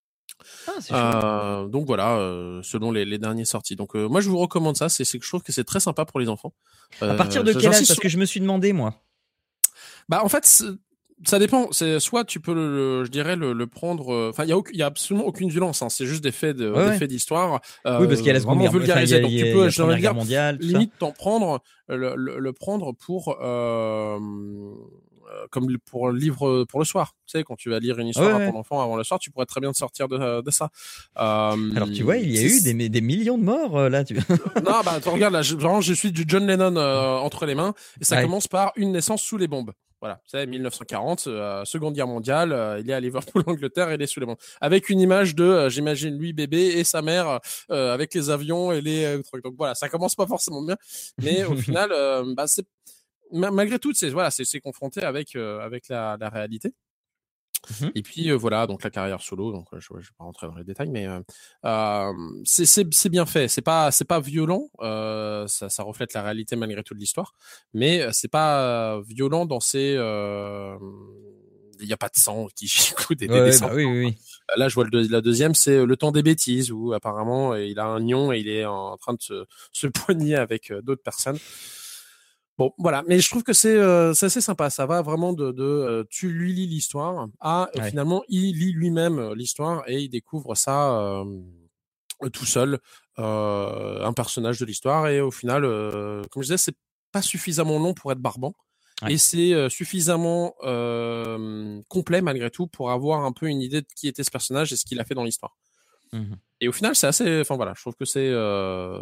Ah, euh, donc voilà, euh, selon les, les dernières sorties. Donc euh, moi je vous recommande ça, c'est que je trouve que c'est très sympa pour les enfants. Euh, à partir de quel âge? Parce que je me suis demandé moi. Bah en fait ça dépend. C'est soit tu peux le, le je dirais le, le prendre. Enfin, il y a il y a absolument aucune violence. Hein. C'est juste des faits de, ouais, des faits d'histoire. Euh, oui, parce qu'il y a la Seconde Guerre vulgarisé. Donc tu peux, je la Guerre mondiale. Limite t'en prendre, le, le, le prendre pour euh, comme pour livre pour le soir. Tu sais, quand tu vas lire une histoire ouais, à ton ouais. enfant avant le soir, tu pourrais très bien te sortir de, de ça. Euh, Alors tu vois, il y a eu des, des millions de morts là. Tu... non, bah tu regardes là, je, vraiment, je suis du John Lennon euh, entre les mains, et ça ouais. commence par une naissance sous les bombes. Voilà, c'est mille neuf cent quarante, euh, Seconde Guerre mondiale, euh, il est à Liverpool, Angleterre, il est sous les bombes. Avec une image de, euh, j'imagine, lui bébé et sa mère euh, avec les avions et les euh, trucs. Donc voilà, ça commence pas forcément bien, mais au final, euh, bah c'est malgré tout, c'est voilà, c'est c'est confronté avec euh, avec la, la réalité. Mmh. Et puis euh, voilà, donc la carrière solo, donc je, je vais pas rentrer dans les détails, mais euh, euh, c'est c'est c'est bien fait, c'est pas c'est pas violent, euh, ça ça reflète la réalité malgré tout de l'histoire, mais c'est pas violent dans ses euh, il y a pas de sang qui coule des, ouais, des, des bah oui, oui, oui. Là je vois le deux, la deuxième, c'est Le Temps des bêtises, où apparemment il a un nion et il est en train de se se poigner avec d'autres personnes. Bon, voilà, mais je trouve que c'est euh, c'est assez sympa. Ça va vraiment de, de euh, tu lui lis l'histoire à ouais. finalement il lit lui-même l'histoire et il découvre ça euh, tout seul, euh, un personnage de l'histoire, et au final, euh, comme je disais, c'est pas suffisamment long pour être barbant ouais. et c'est euh, suffisamment euh, complet malgré tout pour avoir un peu une idée de qui était ce personnage et ce qu'il a fait dans l'histoire. Mmh. Et au final, c'est assez, enfin voilà, je trouve que c'est euh,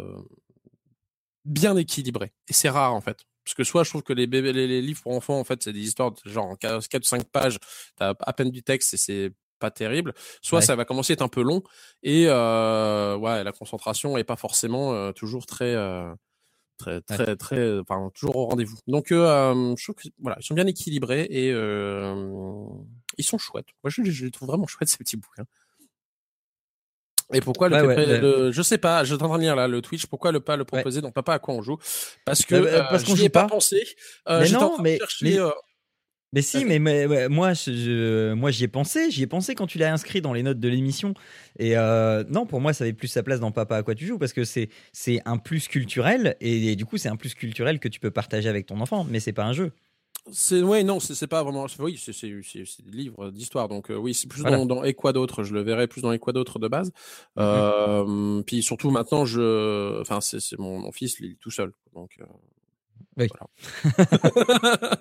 bien équilibré, et c'est rare en fait. Parce que soit je trouve que les bébés, les, les livres pour enfants, en fait, c'est des histoires de genre en quatre ou cinq pages, t'as à peine du texte et c'est pas terrible. Soit ouais. ça va commencer à être un peu long, et euh, ouais, la concentration est pas forcément euh, toujours très, euh, très, très, ouais. très, enfin, toujours au rendez-vous. Donc, euh, je trouve que voilà, ils sont bien équilibrés, et euh, ils sont chouettes. Moi, je, je les trouve vraiment chouettes, ces petits bouquins. Et pourquoi le, ouais, ouais, le, je sais pas, je suis en train de lire là le Twitch, pourquoi le pas le proposer ouais. dans Papa à quoi on joue? Parce que bah, parce euh, qu'on j'y ai pas, pas pensé. Euh, mais non, mais, chercher, mais, euh... mais si, mais, mais ouais, moi, je, je, moi j'y ai pensé, j'y ai pensé quand tu l'as inscrit dans les notes de l'émission. Et euh, non, pour moi, ça avait plus sa place dans Papa à quoi tu joues, parce que c'est c'est un plus culturel, et, et du coup, c'est un plus culturel que tu peux partager avec ton enfant, mais c'est pas un jeu. C'est ouais non c'est pas vraiment oui c'est c'est c'est des livres d'histoire, donc euh, oui c'est plus voilà. dans dans Et quoi d'autre, je le verrais plus dans Et quoi d'autre de base. Mm-hmm. Euh, puis surtout maintenant je enfin c'est c'est mon, mon fils il lit tout seul, donc euh, oui. voilà.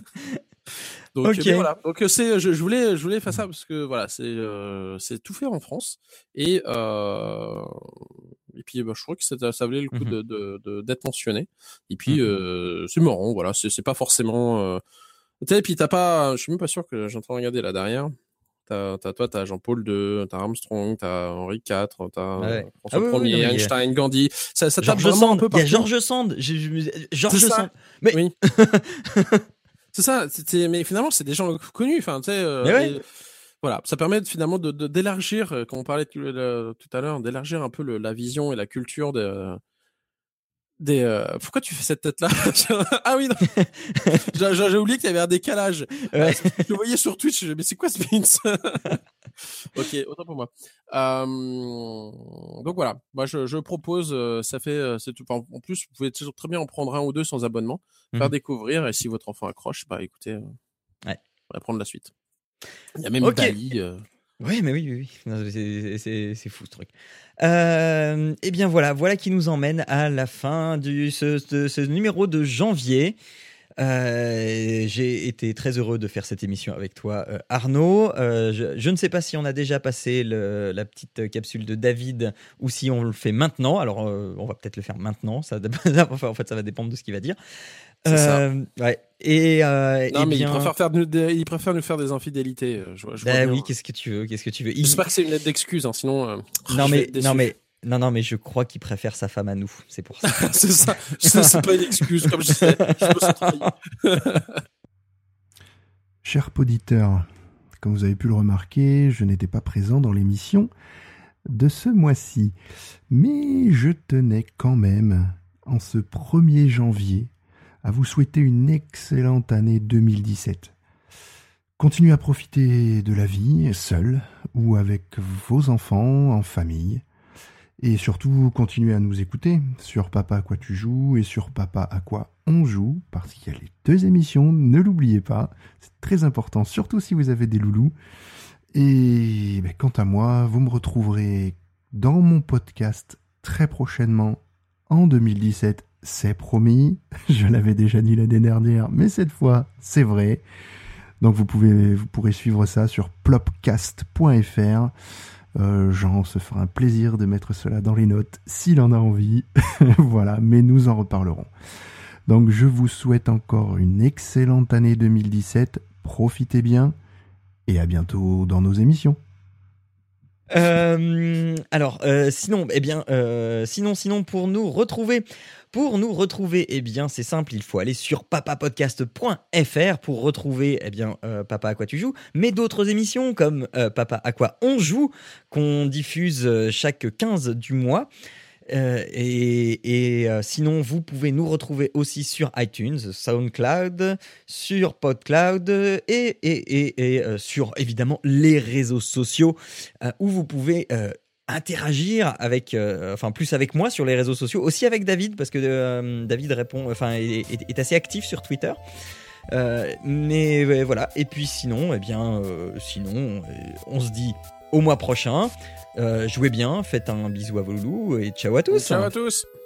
Donc okay. voilà, donc c'est je, je voulais je voulais faire ça parce que voilà, c'est euh, c'est tout fait en France, et euh, et puis bah, je trouve que ça, ça valait le coup mm-hmm. de, de, de d'être mentionné, et puis mm-hmm. euh, c'est marrant, voilà, c'est c'est pas forcément euh... tu sais, et puis t'as pas, je suis même pas sûr que j'entends regarder là derrière. T'as, t'as toi, t'as Jean-Paul deux, t'as Armstrong, t'as Henri quatre, t'as ouais. François ah, oui, Ier, oui, Einstein, a... Gandhi. Ça, ça tape vraiment Sand. un peu partout. Il y a Georges Sand. Georges Sand. Mais oui. C'est ça. C'est, mais finalement, c'est des gens connus. Enfin, tu sais. Euh, ouais. et, voilà, ça permet finalement de, de d'élargir, comme on parlait tout, le, tout à l'heure, d'élargir un peu le, la vision et la culture de des. Euh... Pourquoi tu fais cette tête-là? Ah oui, non. j'ai, j'ai oublié qu'il y avait un décalage. Ouais. Je le voyais sur Twitch. Mais c'est quoi ce Vince? Ok, autant pour moi. Euh... Donc voilà. Moi, je, je propose. Euh, ça fait. Euh, c'est tout. Enfin, en plus, vous pouvez toujours très bien en prendre un ou deux sans abonnement, mm-hmm. faire découvrir. Et si votre enfant accroche, bah écoutez, euh, ouais. on va prendre la suite. Il y a même okay. Dali. Euh... Oui, mais oui, oui, oui. Non, c'est, c'est, c'est fou ce truc. Euh, et bien voilà, voilà qui nous emmène à la fin de ce, ce, ce numéro de janvier. Euh, j'ai été très heureux de faire cette émission avec toi, euh, Arnaud. Euh, je, je ne sais pas si on a déjà passé le, la petite capsule de David ou si on le fait maintenant. Alors, euh, on va peut-être le faire maintenant. Ça, en fait, ça va dépendre de ce qu'il va dire. C'est euh, ça. Ouais. Et, euh, non, et mais bien... il préfère faire, de, il préfère nous faire des infidélités. Je, je bah oui, qu'est-ce que tu veux, qu'est-ce que tu veux. Il... J'espère que c'est une lettre d'excuse, hein, sinon. Euh, non mais, non mais. Non, non, mais je crois qu'il préfère sa femme à nous. C'est pour ça. c'est ça. C'est, c'est pas une excuse, comme je sais. Je me sens trahi. Cher poditeur, comme vous avez pu le remarquer, je n'étais pas présent dans l'émission de ce mois-ci. Mais je tenais quand même, en ce premier janvier, à vous souhaiter une excellente année deux mille dix-sept. Continuez à profiter de la vie, seul ou avec vos enfants, en famille. Et surtout, continuez à nous écouter sur Papa à quoi tu joues et sur Papa à quoi on joue, parce qu'il y a les deux émissions, ne l'oubliez pas, c'est très important, surtout si vous avez des loulous. Et ben, quant à moi, vous me retrouverez dans mon podcast très prochainement, en deux mille dix-sept, c'est promis, je l'avais déjà dit l'année dernière, mais cette fois, c'est vrai. Donc vous pouvez, vous pourrez suivre ça sur plopcast point f r. Euh, Jean se fera un plaisir de mettre cela dans les notes s'il en a envie. Voilà, mais nous en reparlerons. Donc je vous souhaite encore une excellente année deux mille dix-sept. Profitez bien et à bientôt dans nos émissions. Euh, alors, euh, sinon, eh bien, euh, sinon, sinon, pour nous retrouver, pour nous retrouver, eh bien, c'est simple, il faut aller sur papa podcast point f r pour retrouver, eh bien, euh, Papa à quoi tu joues, mais d'autres émissions comme euh, Papa à quoi on joue, qu'on diffuse chaque quinze du mois. Euh, et et euh, sinon, vous pouvez nous retrouver aussi sur iTunes, SoundCloud, sur PodCloud et, et, et, et euh, sur évidemment les réseaux sociaux euh, où vous pouvez euh, interagir avec, euh, enfin plus avec moi sur les réseaux sociaux, aussi avec David parce que euh, David répond, enfin est, est, est assez actif sur Twitter. Euh, mais ouais, voilà. Et puis sinon, eh bien, euh, sinon, on se dit au mois prochain. Euh, jouez bien, faites un bisou à vos loulous et ciao à tous. Ciao à tous.